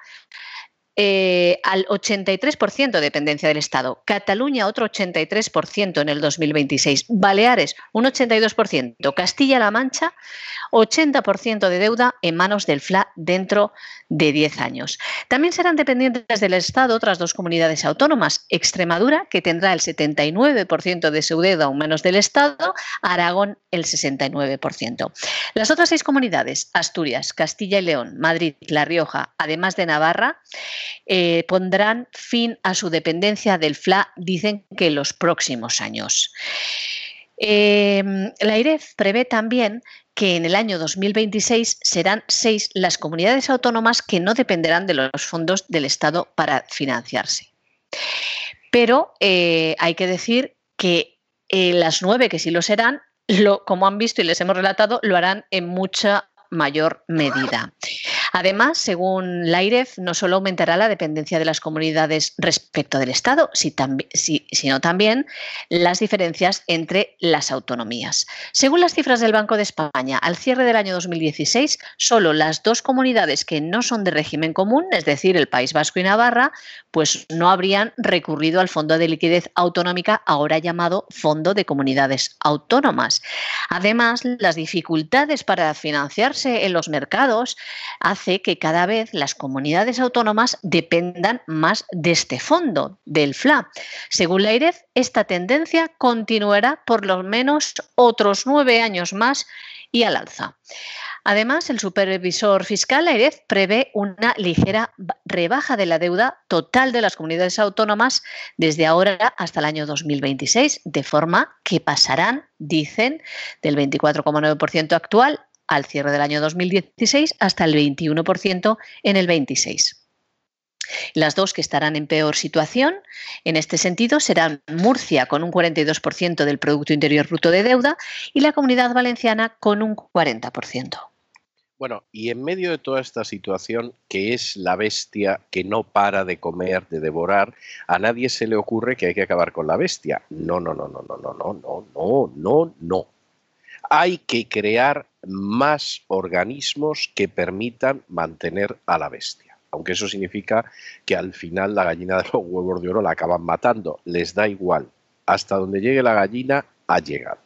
Eh, al ochenta y tres por ciento de dependencia del Estado. Cataluña, otro ochenta y tres por ciento en el dos mil veintiséis. Baleares, un ochenta y dos por ciento. Castilla-La Mancha, ochenta por ciento de deuda en manos del F L A dentro de diez años. También serán dependientes del Estado otras dos comunidades autónomas. Extremadura, que tendrá el setenta y nueve por ciento de su deuda en manos del Estado. Aragón, el sesenta y nueve por ciento. Las otras seis comunidades, Asturias, Castilla y León, Madrid, La Rioja, además de Navarra, Eh, pondrán fin a su dependencia del F L A, dicen que en los próximos años. Eh, la AIREF prevé también que en el año dos mil veintiséis serán seis las comunidades autónomas que no dependerán de los fondos del Estado para financiarse. Pero eh, hay que decir que eh, las nueve que sí lo serán, lo, como han visto y les hemos relatado, lo harán en mucha mayor medida. Además, según la AIREF, no solo aumentará la dependencia de las comunidades respecto del Estado, sino también las diferencias entre las autonomías. Según las cifras del Banco de España, al cierre del año dos mil dieciséis, solo las dos comunidades que no son de régimen común, es decir, el País Vasco y Navarra, pues no habrían recurrido al Fondo de Liquidez Autonómica, ahora llamado Fondo de Comunidades Autónomas. Además, las dificultades para financiarse en los mercados hace que cada vez las comunidades autónomas dependan más de este fondo, del F L A. Según la AIREF, esta tendencia continuará por lo menos otros nueve años más y al alza. Además, el supervisor fiscal, la AIREF, prevé una ligera rebaja de la deuda total de las comunidades autónomas desde ahora hasta el año dos mil veintiséis, de forma que pasarán, dicen, del veinticuatro coma nueve por ciento actual al cierre del año dos mil dieciséis hasta el veintiuno por ciento en el veintiséis. Las dos que estarán en peor situación en este sentido serán Murcia con un cuarenta y dos por ciento del Producto Interior Bruto de deuda y la Comunidad Valenciana con un cuarenta por ciento. Bueno, y en medio de toda esta situación, que es la bestia que no para de comer, de devorar, a nadie se le ocurre que hay que acabar con la bestia. No, no, no, no, no, no, no, no, no, no, no. Hay que crear más organismos que permitan mantener a la bestia. Aunque eso significa que al final la gallina de los huevos de oro la acaban matando. Les da igual. Hasta donde llegue la gallina, ha llegado.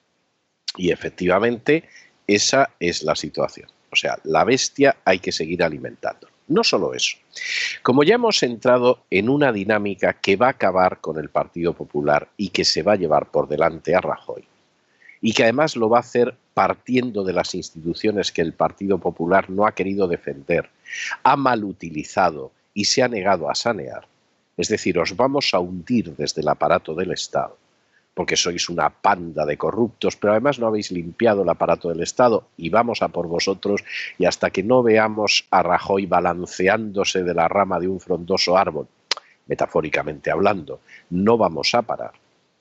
Y efectivamente, esa es la situación. O sea, la bestia hay que seguir alimentando. No solo eso. Como ya hemos entrado en una dinámica que va a acabar con el Partido Popular y que se va a llevar por delante a Rajoy, y que además lo va a hacer partiendo de las instituciones que el Partido Popular no ha querido defender, ha mal utilizado y se ha negado a sanear, es decir, os vamos a hundir desde el aparato del Estado, porque sois una panda de corruptos, pero además no habéis limpiado el aparato del Estado y vamos a por vosotros, y hasta que no veamos a Rajoy balanceándose de la rama de un frondoso árbol, metafóricamente hablando, no vamos a parar.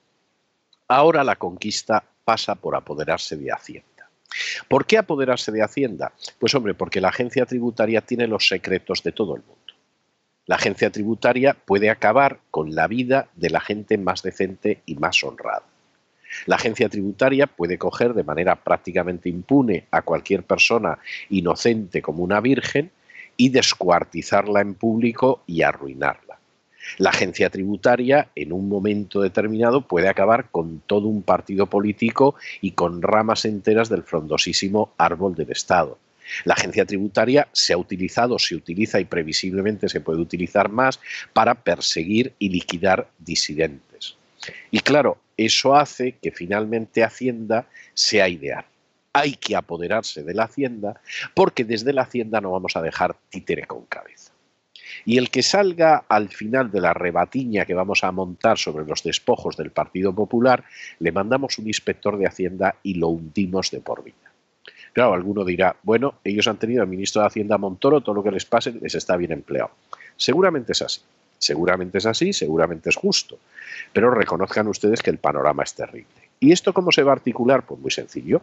Ahora la conquista pasa por apoderarse de Hacienda. ¿Por qué apoderarse de Hacienda? Pues hombre, porque la agencia tributaria tiene los secretos de todo el mundo. La agencia tributaria puede acabar con la vida de la gente más decente y más honrada. La agencia tributaria puede coger de manera prácticamente impune a cualquier persona inocente como una virgen y descuartizarla en público y arruinarla. La agencia tributaria, en un momento determinado, puede acabar con todo un partido político y con ramas enteras del frondosísimo árbol del Estado. La agencia tributaria se ha utilizado, se utiliza y previsiblemente se puede utilizar más para perseguir y liquidar disidentes. Y claro, eso hace que finalmente Hacienda sea ideal. Hay que apoderarse de la Hacienda porque desde la Hacienda no vamos a dejar títere con cabeza. Y el que salga al final de la rebatiña que vamos a montar sobre los despojos del Partido Popular, le mandamos un inspector de Hacienda y lo hundimos de por vida. Claro, alguno dirá, bueno, ellos han tenido al ministro de Hacienda Montoro, todo lo que les pase les está bien empleado. Seguramente es así, seguramente es así, seguramente es justo, pero reconozcan ustedes que el panorama es terrible. ¿Y esto cómo se va a articular? Pues muy sencillo.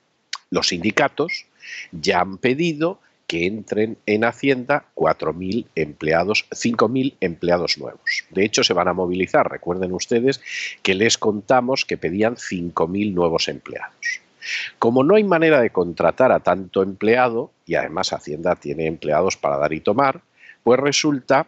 Los sindicatos ya han pedido que entren en Hacienda cuatro mil empleados, cinco mil empleados nuevos. De hecho, se van a movilizar. Recuerden ustedes que les contamos que pedían cinco mil nuevos empleados. Como no hay manera de contratar a tanto empleado, y además Hacienda tiene empleados para dar y tomar, pues resulta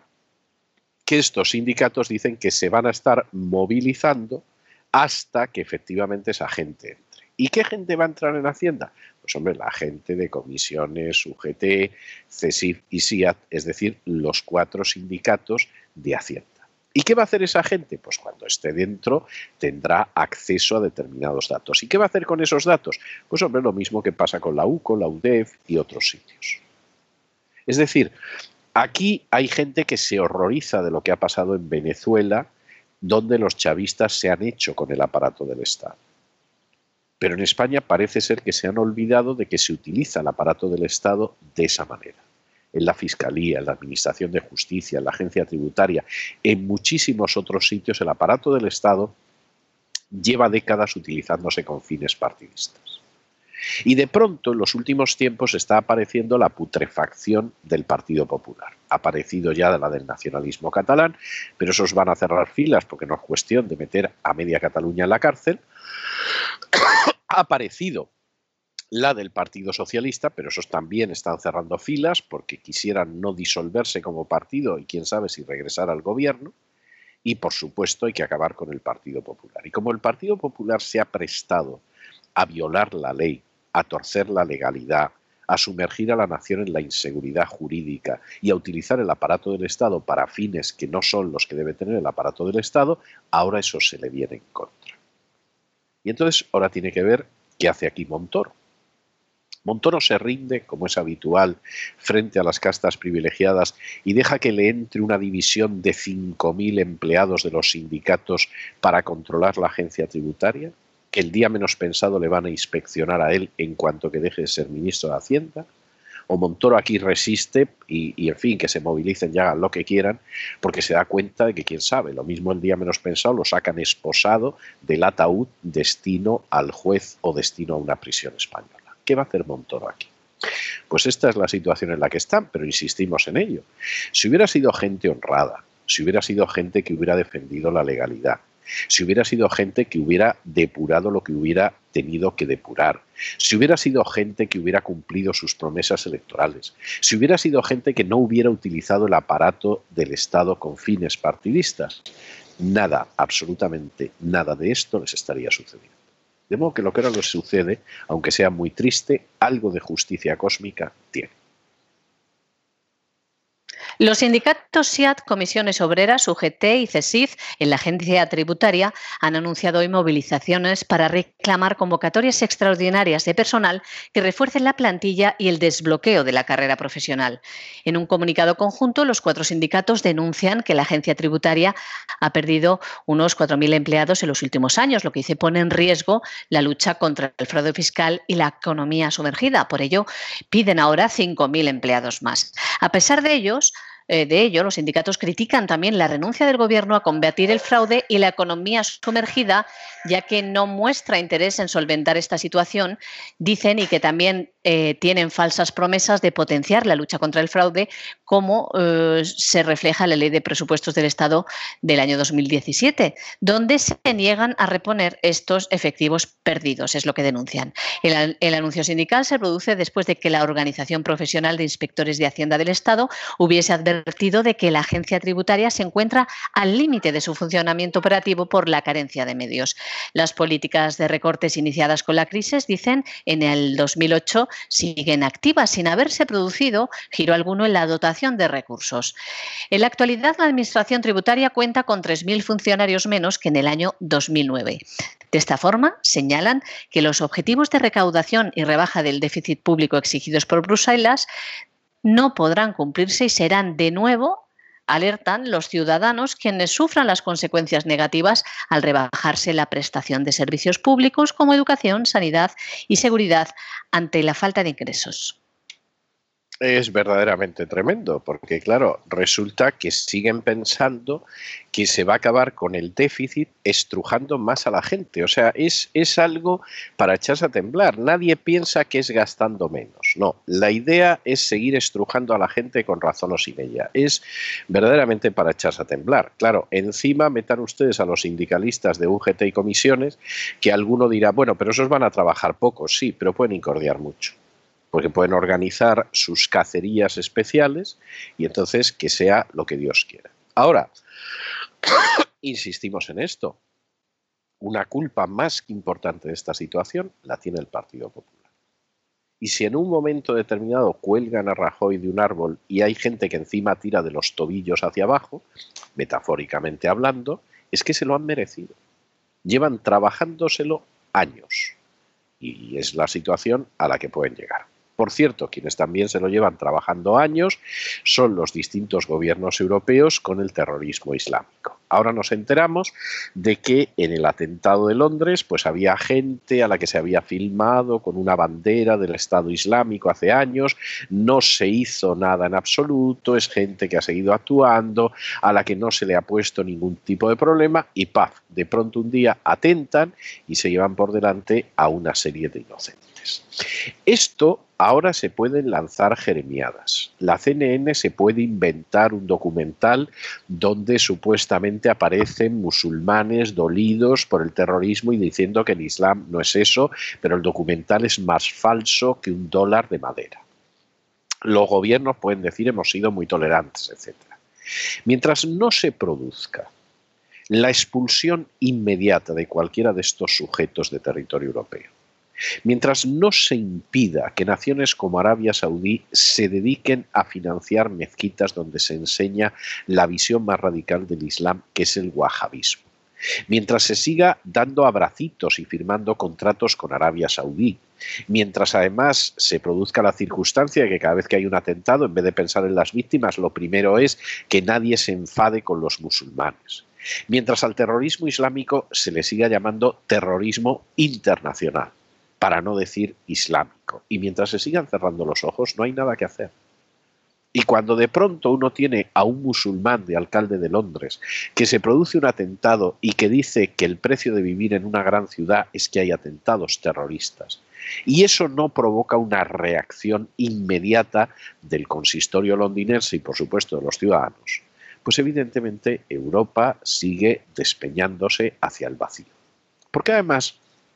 que estos sindicatos dicen que se van a estar movilizando hasta que efectivamente esa gente entre. ¿Y qué gente va a entrar en Hacienda? Pues hombre, la gente de comisiones, U G T, CESIF y SIAT, es decir, los cuatro sindicatos de Hacienda. ¿Y qué va a hacer esa gente? Pues cuando esté dentro tendrá acceso a determinados datos. ¿Y qué va a hacer con esos datos? Pues hombre, lo mismo que pasa con la U C O, la U D E F y otros sitios. Es decir, aquí hay gente que se horroriza de lo que ha pasado en Venezuela, donde los chavistas se han hecho con el aparato del Estado. Pero en España parece ser que se han olvidado de que se utiliza el aparato del Estado de esa manera. En la Fiscalía, en la Administración de Justicia, en la Agencia Tributaria, en muchísimos otros sitios el aparato del Estado lleva décadas utilizándose con fines partidistas. Y de pronto, en los últimos tiempos, está apareciendo la putrefacción del Partido Popular. Ha aparecido ya la del nacionalismo catalán, pero esos van a cerrar filas porque no es cuestión de meter a media Cataluña en la cárcel. Ha aparecido la del Partido Socialista, pero esos también están cerrando filas porque quisieran no disolverse como partido y quién sabe si regresar al gobierno. Y, por supuesto, hay que acabar con el Partido Popular. Y como el Partido Popular se ha prestado a violar la ley, a torcer la legalidad, a sumergir a la nación en la inseguridad jurídica y a utilizar el aparato del Estado para fines que no son los que debe tener el aparato del Estado, ahora eso se le viene en contra. Y entonces ahora tiene que ver qué hace aquí Montoro. Montoro se rinde, como es habitual, frente a las castas privilegiadas y deja que le entre una división de cinco mil empleados de los sindicatos para controlar la agencia tributaria, que el día menos pensado le van a inspeccionar a él en cuanto que deje de ser ministro de Hacienda. O Montoro aquí resiste y, y en fin, que se movilicen y hagan lo que quieran, porque se da cuenta de que, quién sabe, lo mismo el día menos pensado lo sacan esposado del ataúd destino al juez o destino a una prisión española. ¿Qué va a hacer Montoro aquí? Pues esta es la situación en la que están, pero insistimos en ello. Si hubiera sido gente honrada, si hubiera sido gente que hubiera defendido la legalidad, si hubiera sido gente que hubiera depurado lo que hubiera tenido que depurar, si hubiera sido gente que hubiera cumplido sus promesas electorales, si hubiera sido gente que no hubiera utilizado el aparato del Estado con fines partidistas, nada, absolutamente nada de esto les estaría sucediendo. De modo que lo que ahora les sucede, aunque sea muy triste, algo de justicia cósmica tiene. Los sindicatos S I A T, Comisiones Obreras, U G T y CESIF en la agencia tributaria han anunciado hoy movilizaciones para reclamar convocatorias extraordinarias de personal que refuercen la plantilla y el desbloqueo de la carrera profesional. En un comunicado conjunto, los cuatro sindicatos denuncian que la agencia tributaria ha perdido unos cuatro mil empleados en los últimos años, lo que dice pone en riesgo la lucha contra el fraude fiscal y la economía sumergida. Por ello, piden ahora cinco mil empleados más. A pesar de ellos, De ello, los sindicatos critican también la renuncia del Gobierno a combatir el fraude y la economía sumergida, ya que no muestra interés en solventar esta situación, dicen, y que también eh, tienen falsas promesas de potenciar la lucha contra el fraude, como eh, se refleja en la Ley de Presupuestos del Estado del año dos mil diecisiete, donde se niegan a reponer estos efectivos perdidos, es lo que denuncian. El, el anuncio sindical se produce después de que la Organización Profesional de Inspectores de Hacienda del Estado hubiese advertido de que la agencia tributaria se encuentra al límite de su funcionamiento operativo por la carencia de medios. Las políticas de recortes iniciadas con la crisis, dicen, en el dos mil ocho siguen activas sin haberse producido giro alguno en la dotación de recursos. En la actualidad, la Administración tributaria cuenta con tres mil funcionarios menos que en el año dos mil nueve. De esta forma, señalan que los objetivos de recaudación y rebaja del déficit público exigidos por Bruselas no podrán cumplirse y serán de nuevo, alertan, los ciudadanos quienes sufran las consecuencias negativas al rebajarse la prestación de servicios públicos como educación, sanidad y seguridad ante la falta de ingresos. Es verdaderamente tremendo, porque claro, resulta que siguen pensando que se va a acabar con el déficit estrujando más a la gente. O sea, es, es algo para echarse a temblar. Nadie piensa que es gastando menos. No, la idea es seguir estrujando a la gente con razón o sin ella. Es verdaderamente para echarse a temblar. Claro, encima metan ustedes a los sindicalistas de U G T y comisiones, que alguno dirá, bueno, pero esos van a trabajar poco, sí, pero pueden incordiar mucho. Porque pueden organizar sus cacerías especiales y entonces que sea lo que Dios quiera. Ahora, insistimos en esto, una culpa más que importante de esta situación la tiene el Partido Popular. Y si en un momento determinado cuelgan a Rajoy de un árbol y hay gente que encima tira de los tobillos hacia abajo, metafóricamente hablando, es que se lo han merecido. Llevan trabajándoselo años y es la situación a la que pueden llegar. Por cierto, quienes también se lo llevan trabajando años son los distintos gobiernos europeos con el terrorismo islámico. Ahora nos enteramos de que en el atentado de Londres pues había gente a la que se había filmado con una bandera del Estado Islámico hace años, no se hizo nada en absoluto, es gente que ha seguido actuando, a la que no se le ha puesto ningún tipo de problema y ¡paf! De pronto un día atentan y se llevan por delante a una serie de inocentes. musulmanes. Esto ahora se pueden lanzar jeremiadas. La C N N se puede inventar un documental donde supuestamente aparecen musulmanes dolidos por el terrorismo y diciendo que el Islam no es eso, pero el documental es más falso que un dólar de madera. Los gobiernos pueden decir hemos sido muy tolerantes, etcétera. Mientras no se produzca la expulsión inmediata de cualquiera de estos sujetos de territorio europeo, mientras no se impida que naciones como Arabia Saudí se dediquen a financiar mezquitas donde se enseña la visión más radical del Islam, que es el wahabismo, mientras se siga dando abracitos y firmando contratos con Arabia Saudí, mientras además se produzca la circunstancia de que cada vez que hay un atentado, en vez de pensar en las víctimas, lo primero es que nadie se enfade con los musulmanes, mientras al terrorismo islámico se le siga llamando terrorismo internacional, para no decir islámico, y mientras se sigan cerrando los ojos no hay nada que hacer. Y cuando de pronto uno tiene a un musulmán de alcalde de Londres que se produce un atentado y que dice que el precio de vivir en una gran ciudad es que hay atentados terroristas, y eso no provoca una reacción inmediata del consistorio londinense y por supuesto de los ciudadanos, pues evidentemente Europa sigue despeñándose hacia el vacío. Porque además,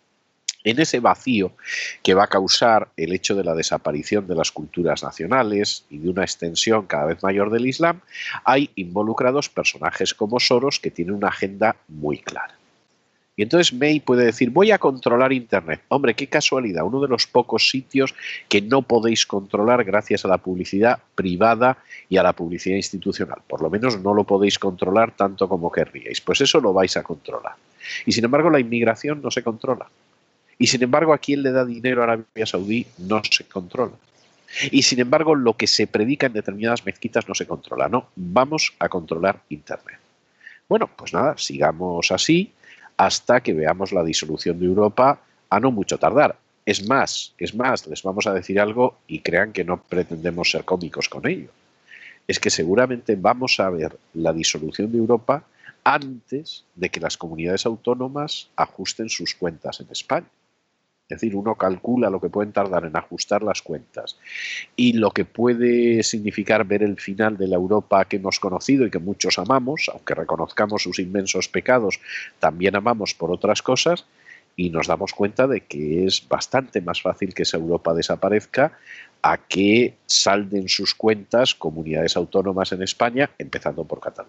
en ese vacío que va a causar el hecho de la desaparición de las culturas nacionales y de una extensión cada vez mayor del Islam, hay involucrados personajes como Soros que tienen una agenda muy clara. Y entonces May puede decir, voy a controlar Internet. Hombre, qué casualidad, uno de los pocos sitios que no podéis controlar gracias a la publicidad privada y a la publicidad institucional. Por lo menos no lo podéis controlar tanto como querríais. Pues eso lo vais a controlar. Y sin embargo la inmigración no se controla. Y sin embargo, ¿a quién le da dinero a Arabia Saudí? No se controla. Y sin embargo, lo que se predica en determinadas mezquitas no se controla. No, vamos a controlar Internet. Bueno, pues nada, sigamos así hasta que veamos la disolución de Europa a no mucho tardar. Es más, es más, les vamos a decir algo y crean que no pretendemos ser cómicos con ello. Es que seguramente vamos a ver la disolución de Europa antes de que las comunidades autónomas ajusten sus cuentas en España. Es decir, uno calcula lo que pueden tardar en ajustar las cuentas y lo que puede significar ver el final de la Europa que hemos conocido y que muchos amamos, aunque reconozcamos sus inmensos pecados, también amamos por otras cosas, y nos damos cuenta de que es bastante más fácil que esa Europa desaparezca a que salden sus cuentas comunidades autónomas en España, empezando por Cataluña.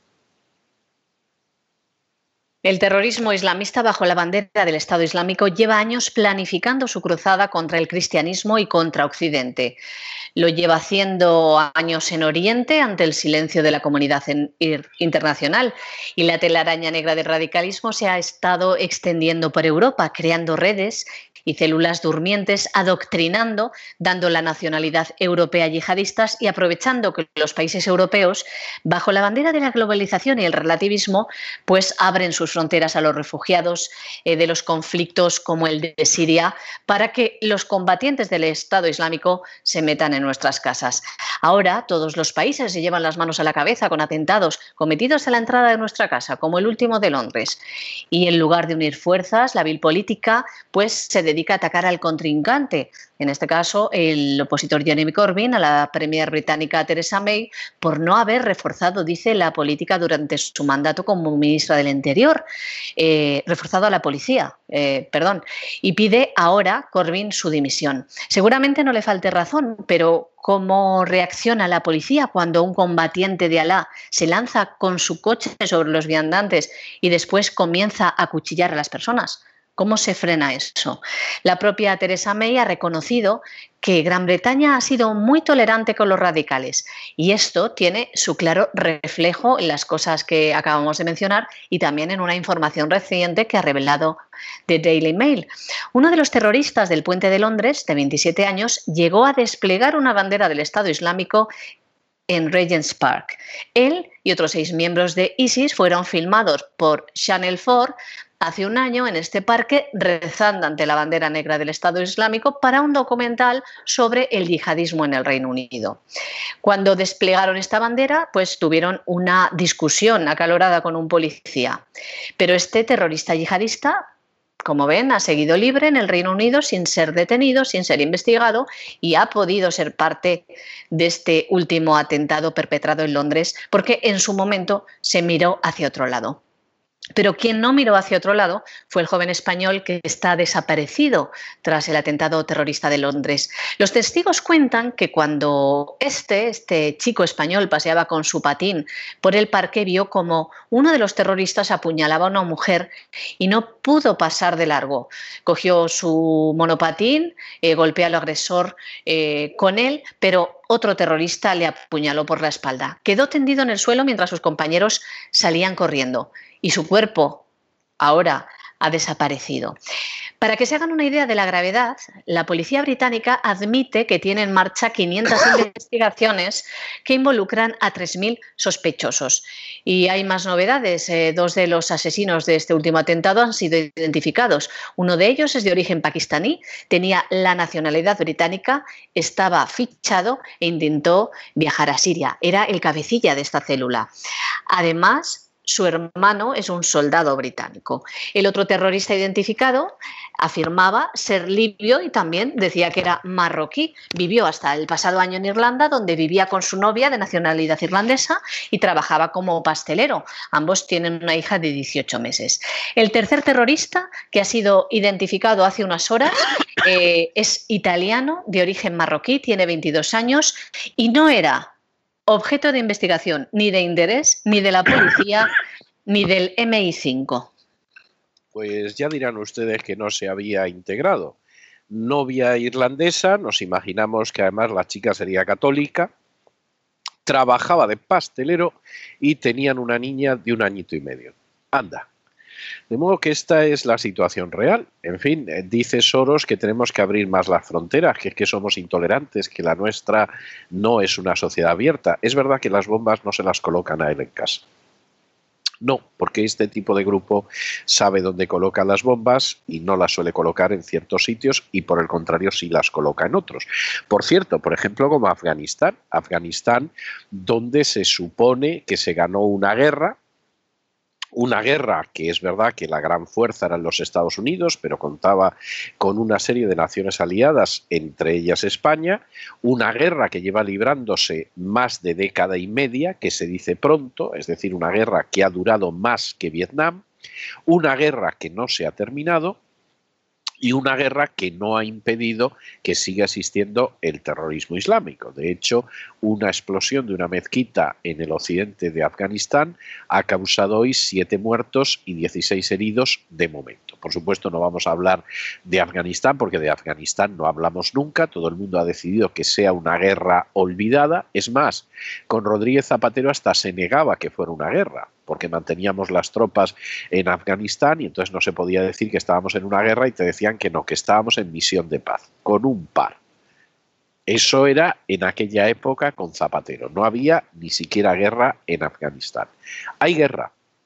El terrorismo islamista bajo la bandera del Estado Islámico lleva años planificando su cruzada contra el cristianismo y contra Occidente. Lo lleva haciendo años en Oriente ante el silencio de la comunidad internacional, y la telaraña negra del radicalismo se ha estado extendiendo por Europa, creando redes y células durmientes, adoctrinando, dando la nacionalidad europea a yihadistas y aprovechando que los países europeos, bajo la bandera de la globalización y el relativismo, pues abren sus fronteras a los refugiados eh, de los conflictos como el de Siria, para que los combatientes del Estado Islámico se metan en nuestras casas. Ahora todos los países se llevan las manos a la cabeza con atentados cometidos a la entrada de nuestra casa, como el último de Londres. Y en lugar de unir fuerzas, la vil política pues se dedica a atacar al contrincante, en este caso el opositor Jeremy Corbyn, a la premier británica Theresa May, por no haber reforzado, dice, la política durante su mandato como ministra del Interior, eh, reforzado a la policía, eh, perdón, y pide ahora Corbyn su dimisión. Seguramente no le falte razón, pero ¿cómo reacciona la policía cuando un combatiente de Alá se lanza con su coche sobre los viandantes y después comienza a acuchillar a las personas? ¿Cómo se frena eso? La propia Theresa May ha reconocido que Gran Bretaña ha sido muy tolerante con los radicales, y esto tiene su claro reflejo en las cosas que acabamos de mencionar y también en una información reciente que ha revelado The Daily Mail. Uno de los terroristas del Puente de Londres, de veintisiete años, llegó a desplegar una bandera del Estado Islámico en Regent's Park. Él y otros seis miembros de ISIS fueron filmados por Channel cuatro hace un año en este parque rezando ante la bandera negra del Estado Islámico para un documental sobre el yihadismo en el Reino Unido. Cuando desplegaron esta bandera, pues tuvieron una discusión acalorada con un policía. Pero este terrorista yihadista como ven, ha seguido libre en el Reino Unido sin ser detenido, sin ser investigado y ha podido ser parte de este último atentado perpetrado en Londres porque en su momento se miró hacia otro lado. Pero quien no miró hacia otro lado fue el joven español que está desaparecido tras el atentado terrorista de Londres. Los testigos cuentan que cuando este, este chico español paseaba con su patín por el parque, vio como uno de los terroristas apuñalaba a una mujer y no pudo pasar de largo. Cogió su monopatín, eh, golpeó al agresor eh, con él, pero otro terrorista le apuñaló por la espalda. Quedó tendido en el suelo mientras sus compañeros salían corriendo. Y su cuerpo ahora ha desaparecido. Para que se hagan una idea de la gravedad, la policía británica admite que tiene en marcha quinientas investigaciones que involucran a tres mil sospechosos. Y hay más novedades. Eh, dos de los asesinos de este último atentado han sido identificados. Uno de ellos es de origen pakistaní, tenía la nacionalidad británica, estaba fichado e intentó viajar a Siria. Era el cabecilla de esta célula. Además, su hermano es un soldado británico. El otro terrorista identificado afirmaba ser libio y también decía que era marroquí. Vivió hasta el pasado año en Irlanda, donde vivía con su novia de nacionalidad irlandesa y trabajaba como pastelero. Ambos tienen una hija de dieciocho meses. El tercer terrorista, que ha sido identificado hace unas horas, eh, es italiano, de origen marroquí, tiene veintidós años y no era objeto de investigación ni de interés, ni de la policía, ni del eme i cinco. Pues ya dirán ustedes que no se había integrado. Novia irlandesa, nos imaginamos que además la chica sería católica, trabajaba de pastelero y tenían una niña de un añito y medio. Anda. De modo que esta es la situación real. En fin, dice Soros que tenemos que abrir más las fronteras, que es que somos intolerantes, que la nuestra no es una sociedad abierta. Es verdad que las bombas no se las colocan a él en casa. No, porque este tipo de grupo sabe dónde coloca las bombas y no las suele colocar en ciertos sitios y por el contrario sí las coloca en otros. Por cierto, por ejemplo, como Afganistán. Afganistán, donde se supone que se ganó una guerra, Una guerra que es verdad que la gran fuerza eran los Estados Unidos, pero contaba con una serie de naciones aliadas, entre ellas España. Una guerra que lleva librándose más de década y media, que se dice pronto, es decir, una guerra que ha durado más que Vietnam. Una guerra que no se ha terminado. Y una guerra que no ha impedido que siga existiendo el terrorismo islámico. De hecho, una explosión de una mezquita en el occidente de Afganistán ha causado hoy siete muertos y dieciséis heridos de momento. Por supuesto, no vamos a hablar de Afganistán porque de Afganistán no hablamos nunca. Todo el mundo ha decidido que sea una guerra olvidada. Es más, con Rodríguez Zapatero hasta se negaba que fuera una guerra, porque manteníamos las tropas en Afganistán y entonces no se podía decir que estábamos en una guerra y te decían que no, que estábamos en misión de paz, con un par. Eso era en aquella época con Zapatero. No había ni siquiera guerra en Afganistán. Hay guerra.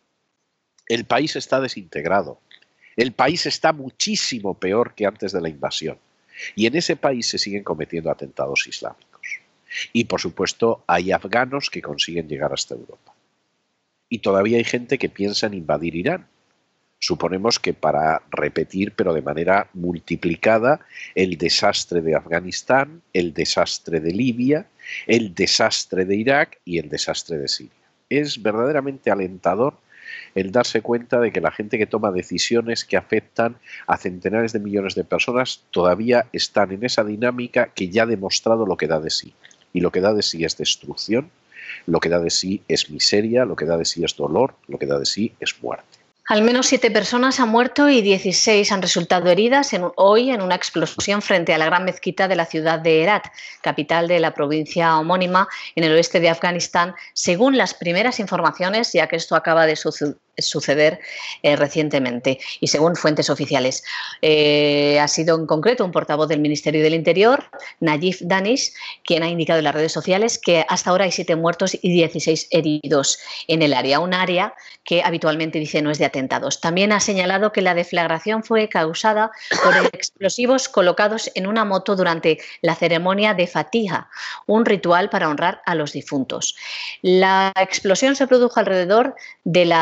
El país está desintegrado. El país está muchísimo peor que antes de la invasión. Y en ese país se siguen cometiendo atentados islámicos. Y por supuesto hay afganos que consiguen llegar hasta Europa. Y todavía hay gente que piensa en invadir Irán. Suponemos que para repetir, pero de manera multiplicada, el desastre de Afganistán, el desastre de Libia, el desastre de Irak y el desastre de Siria. Es verdaderamente alentador el darse cuenta de que la gente que toma decisiones que afectan a centenares de millones de personas todavía están en esa dinámica que ya ha demostrado lo que da de sí. Y lo que da de sí es destrucción. Lo que da de sí es miseria, lo que da de sí es dolor, lo que da de sí es muerte. Al menos siete personas han muerto y dieciséis han resultado heridas en, hoy en una explosión frente a la gran mezquita de la ciudad de Herat, capital de la provincia homónima en el oeste de Afganistán, según las primeras informaciones, ya que esto acaba de suceder. suceder eh, recientemente y según fuentes oficiales. Eh, ha sido en concreto un portavoz del Ministerio del Interior, Najib Danish, quien ha indicado en las redes sociales que hasta ahora hay siete muertos y dieciséis heridos en el área, un área que habitualmente dice no es de atentados. También ha señalado que la deflagración fue causada por explosivos colocados en una moto durante la ceremonia de Fatiha, un ritual para honrar a los difuntos. La explosión se produjo alrededor de las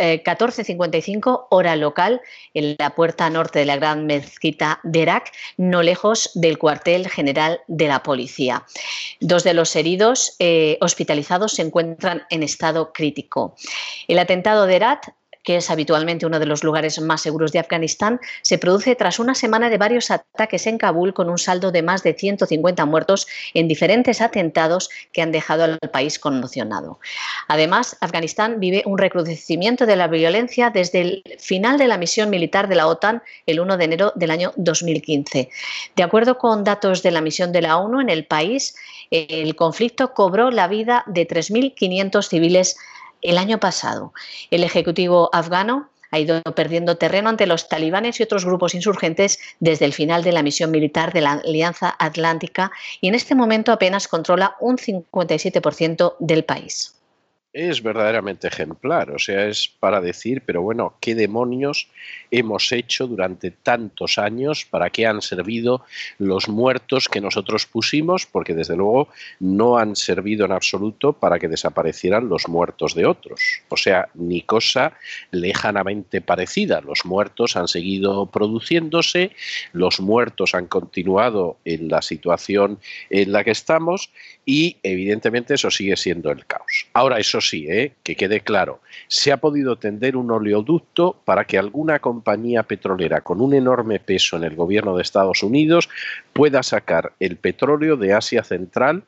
eh, catorce cincuenta y cinco hora local en la puerta norte de la gran mezquita de Herat, no lejos del cuartel general de la policía. Dos de los heridos eh, hospitalizados se encuentran en estado crítico. El atentado de Herat, que es habitualmente uno de los lugares más seguros de Afganistán, se produce tras una semana de varios ataques en Kabul, con un saldo de más de ciento cincuenta muertos en diferentes atentados que han dejado al país conmocionado. Además, Afganistán vive un recrudecimiento de la violencia desde el final de la misión militar de la OTAN el uno de enero del año dos mil quince. De acuerdo con datos de la misión de la ONU, en el país el conflicto cobró la vida de tres mil quinientos civiles el año pasado. El ejecutivo afgano ha ido perdiendo terreno ante los talibanes y otros grupos insurgentes desde el final de la misión militar de la Alianza Atlántica, y en este momento apenas controla un cincuenta y siete por ciento del país. Es verdaderamente ejemplar, o sea, es para decir, pero bueno, ¿qué demonios hemos hecho durante tantos años? ¿Para qué han servido los muertos que nosotros pusimos? Porque desde luego no han servido en absoluto para que desaparecieran los muertos de otros. O sea, ni cosa lejanamente parecida. Los muertos han seguido produciéndose, los muertos han continuado en la situación en la que estamos y evidentemente eso sigue siendo el caos. Ahora, eso sí, ¿eh? que quede claro, se ha podido tender un oleoducto para que alguna compañía petrolera con un enorme peso en el gobierno de Estados Unidos pueda sacar el petróleo de Asia Central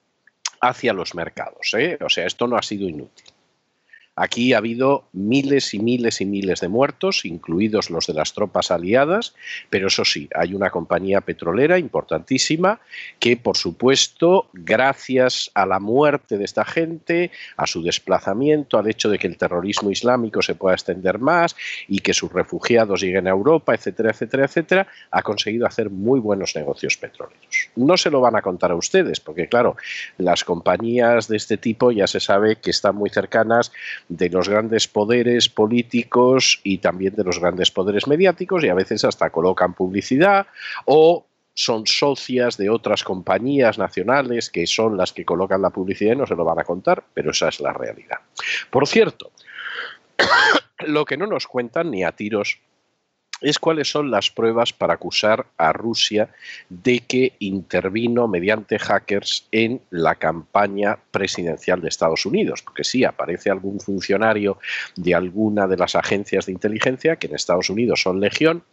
hacia los mercados, ¿eh? O sea, esto no ha sido inútil. Aquí ha habido miles y miles y miles de muertos, incluidos los de las tropas aliadas, pero eso sí, hay una compañía petrolera importantísima que, por supuesto, gracias a la muerte de esta gente, a su desplazamiento, al hecho de que el terrorismo islámico se pueda extender más y que sus refugiados lleguen a Europa, etcétera, etcétera, etcétera, ha conseguido hacer muy buenos negocios petroleros. No se lo van a contar a ustedes, porque claro, las compañías de este tipo ya se sabe que están muy cercanas de los grandes poderes políticos y también de los grandes poderes mediáticos, y a veces hasta colocan publicidad o son socias de otras compañías nacionales que son las que colocan la publicidad y no se lo van a contar, pero esa es la realidad. Por cierto, lo que no nos cuentan ni a tiros es cuáles son las pruebas para acusar a Rusia de que intervino mediante hackers en la campaña presidencial de Estados Unidos. Porque sí, aparece algún funcionario de alguna de las agencias de inteligencia, que en Estados Unidos son legión,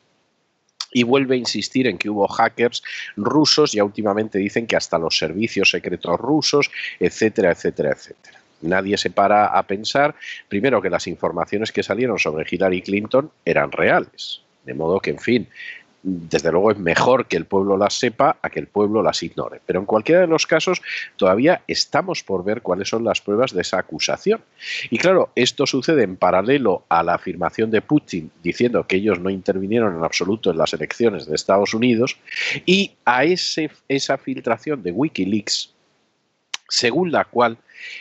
y vuelve a insistir en que hubo hackers rusos, ya últimamente dicen que hasta los servicios secretos rusos, etcétera, etcétera, etcétera. Nadie se para a pensar, primero, que las informaciones que salieron sobre Hillary Clinton eran reales. De modo que, en fin, desde luego es mejor que el pueblo las sepa a que el pueblo las ignore. Pero en cualquiera de los casos todavía estamos por ver cuáles son las pruebas de esa acusación. Y claro, esto sucede en paralelo a la afirmación de Putin diciendo que ellos no intervinieron en absoluto en las elecciones de Estados Unidos, y a ese, esa filtración de Wikileaks, según la cual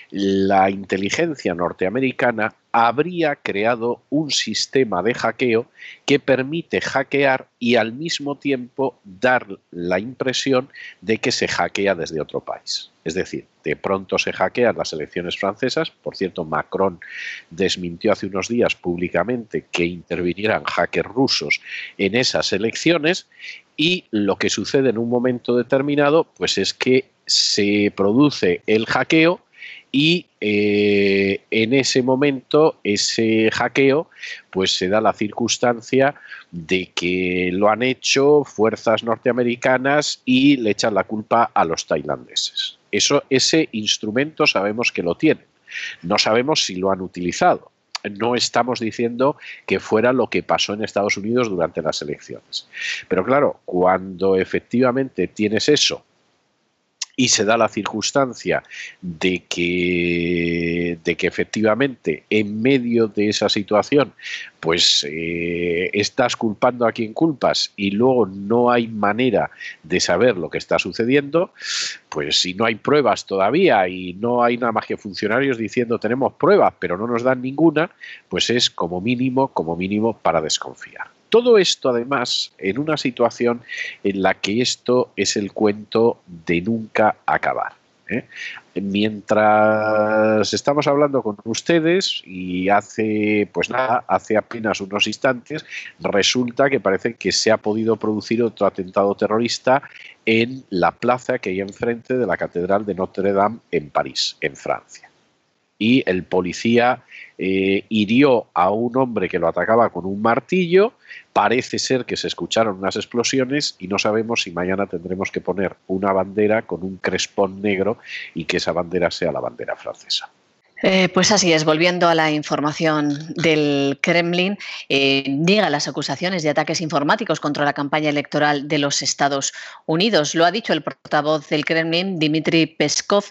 la inteligencia norteamericana habría creado un sistema de hackeo que permite hackear y al mismo tiempo dar la impresión de que se hackea desde otro país. Es decir, de pronto se hackean las elecciones francesas. Por cierto, Macron desmintió hace unos días públicamente que intervinieran hackers rusos en esas elecciones, y lo que sucede en un momento determinado pues es que se produce el hackeo y eh, en ese momento, ese hackeo, pues se da la circunstancia de que lo han hecho fuerzas norteamericanas y le echan la culpa a los tailandeses. Eso, ese instrumento sabemos que lo tienen. No sabemos si lo han utilizado. No estamos diciendo que fuera lo que pasó en Estados Unidos durante las elecciones. Pero claro, cuando efectivamente tienes eso y se da la circunstancia de que, de que efectivamente en medio de esa situación pues eh, estás culpando a quien culpas y luego no hay manera de saber lo que está sucediendo, pues si no hay pruebas todavía y no hay nada más que funcionarios diciendo tenemos pruebas pero no nos dan ninguna, pues es como mínimo, como mínimo para desconfiar. Todo esto, además, en una situación en la que esto es el cuento de nunca acabar. ¿eh? Mientras estamos hablando con ustedes y hace, pues nada, hace apenas unos instantes, resulta que parece que se ha podido producir otro atentado terrorista en la plaza que hay enfrente de la Catedral de Notre Dame en París, en Francia. Y el policía eh, hirió a un hombre que lo atacaba con un martillo. Parece ser que se escucharon unas explosiones y no sabemos si mañana tendremos que poner una bandera con un crespón negro y que esa bandera sea la bandera francesa. Eh, pues así es, volviendo a la información del Kremlin, eh, niega las acusaciones de ataques informáticos contra la campaña electoral de los Estados Unidos. Lo ha dicho el portavoz del Kremlin, Dmitry Peskov,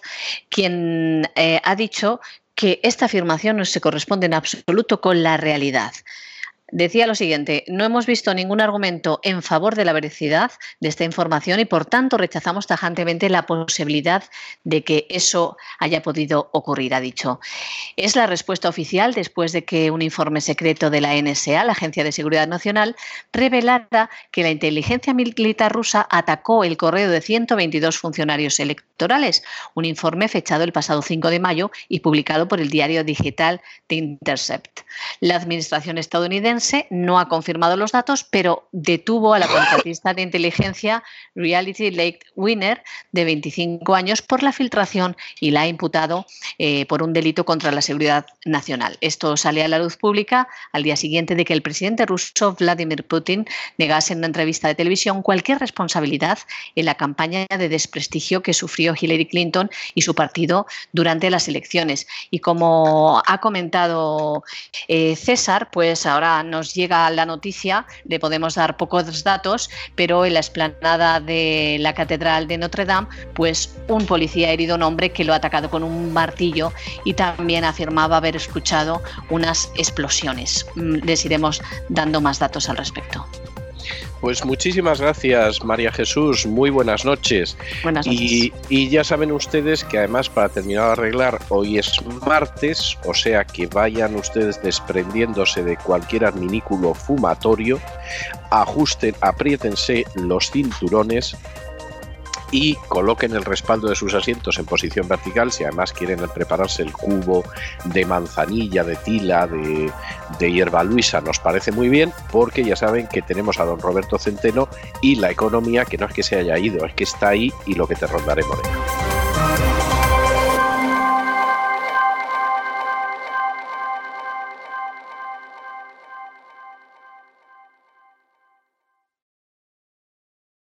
quien eh, ha dicho que esta afirmación no se corresponde en absoluto con la realidad. Decía lo siguiente: no hemos visto ningún argumento en favor de la veracidad de esta información y por tanto rechazamos tajantemente la posibilidad de que eso haya podido ocurrir, ha dicho. Es la respuesta oficial después de que un informe secreto de la N S A, la Agencia de Seguridad Nacional, revelara que la inteligencia militar rusa atacó el correo de ciento veintidós funcionarios electorales, un informe fechado el pasado cinco de mayo y publicado por el diario digital The Intercept. La administración estadounidense no ha confirmado los datos, pero detuvo a la contratista de inteligencia Reality Lake Winner, de veinticinco años, por la filtración y la ha imputado eh, por un delito contra la seguridad nacional. Esto sale a la luz pública al día siguiente de que el presidente ruso Vladimir Putin negase en una entrevista de televisión cualquier responsabilidad en la campaña de desprestigio que sufrió Hillary Clinton y su partido durante las elecciones. Y como ha comentado eh, César, pues ahora nos llega la noticia, le podemos dar pocos datos, pero en la explanada de la Catedral de Notre Dame, pues un policía ha herido a un hombre que lo ha atacado con un martillo y también afirmaba haber escuchado unas explosiones. Les iremos dando más datos al respecto. Pues muchísimas gracias, María Jesús. Muy buenas noches. Buenas noches. Y, y ya saben ustedes que además, para terminar de arreglar, hoy es martes, o sea que vayan ustedes desprendiéndose de cualquier adminículo fumatorio, ajusten, apriétense los cinturones y coloquen el respaldo de sus asientos en posición vertical si además quieren prepararse el cubo de manzanilla, de tila, de, de hierba luisa. Nos parece muy bien, porque ya saben que tenemos a don Roberto Centeno y la economía, que no es que se haya ido, es que está ahí y lo que te rondaré, Morena.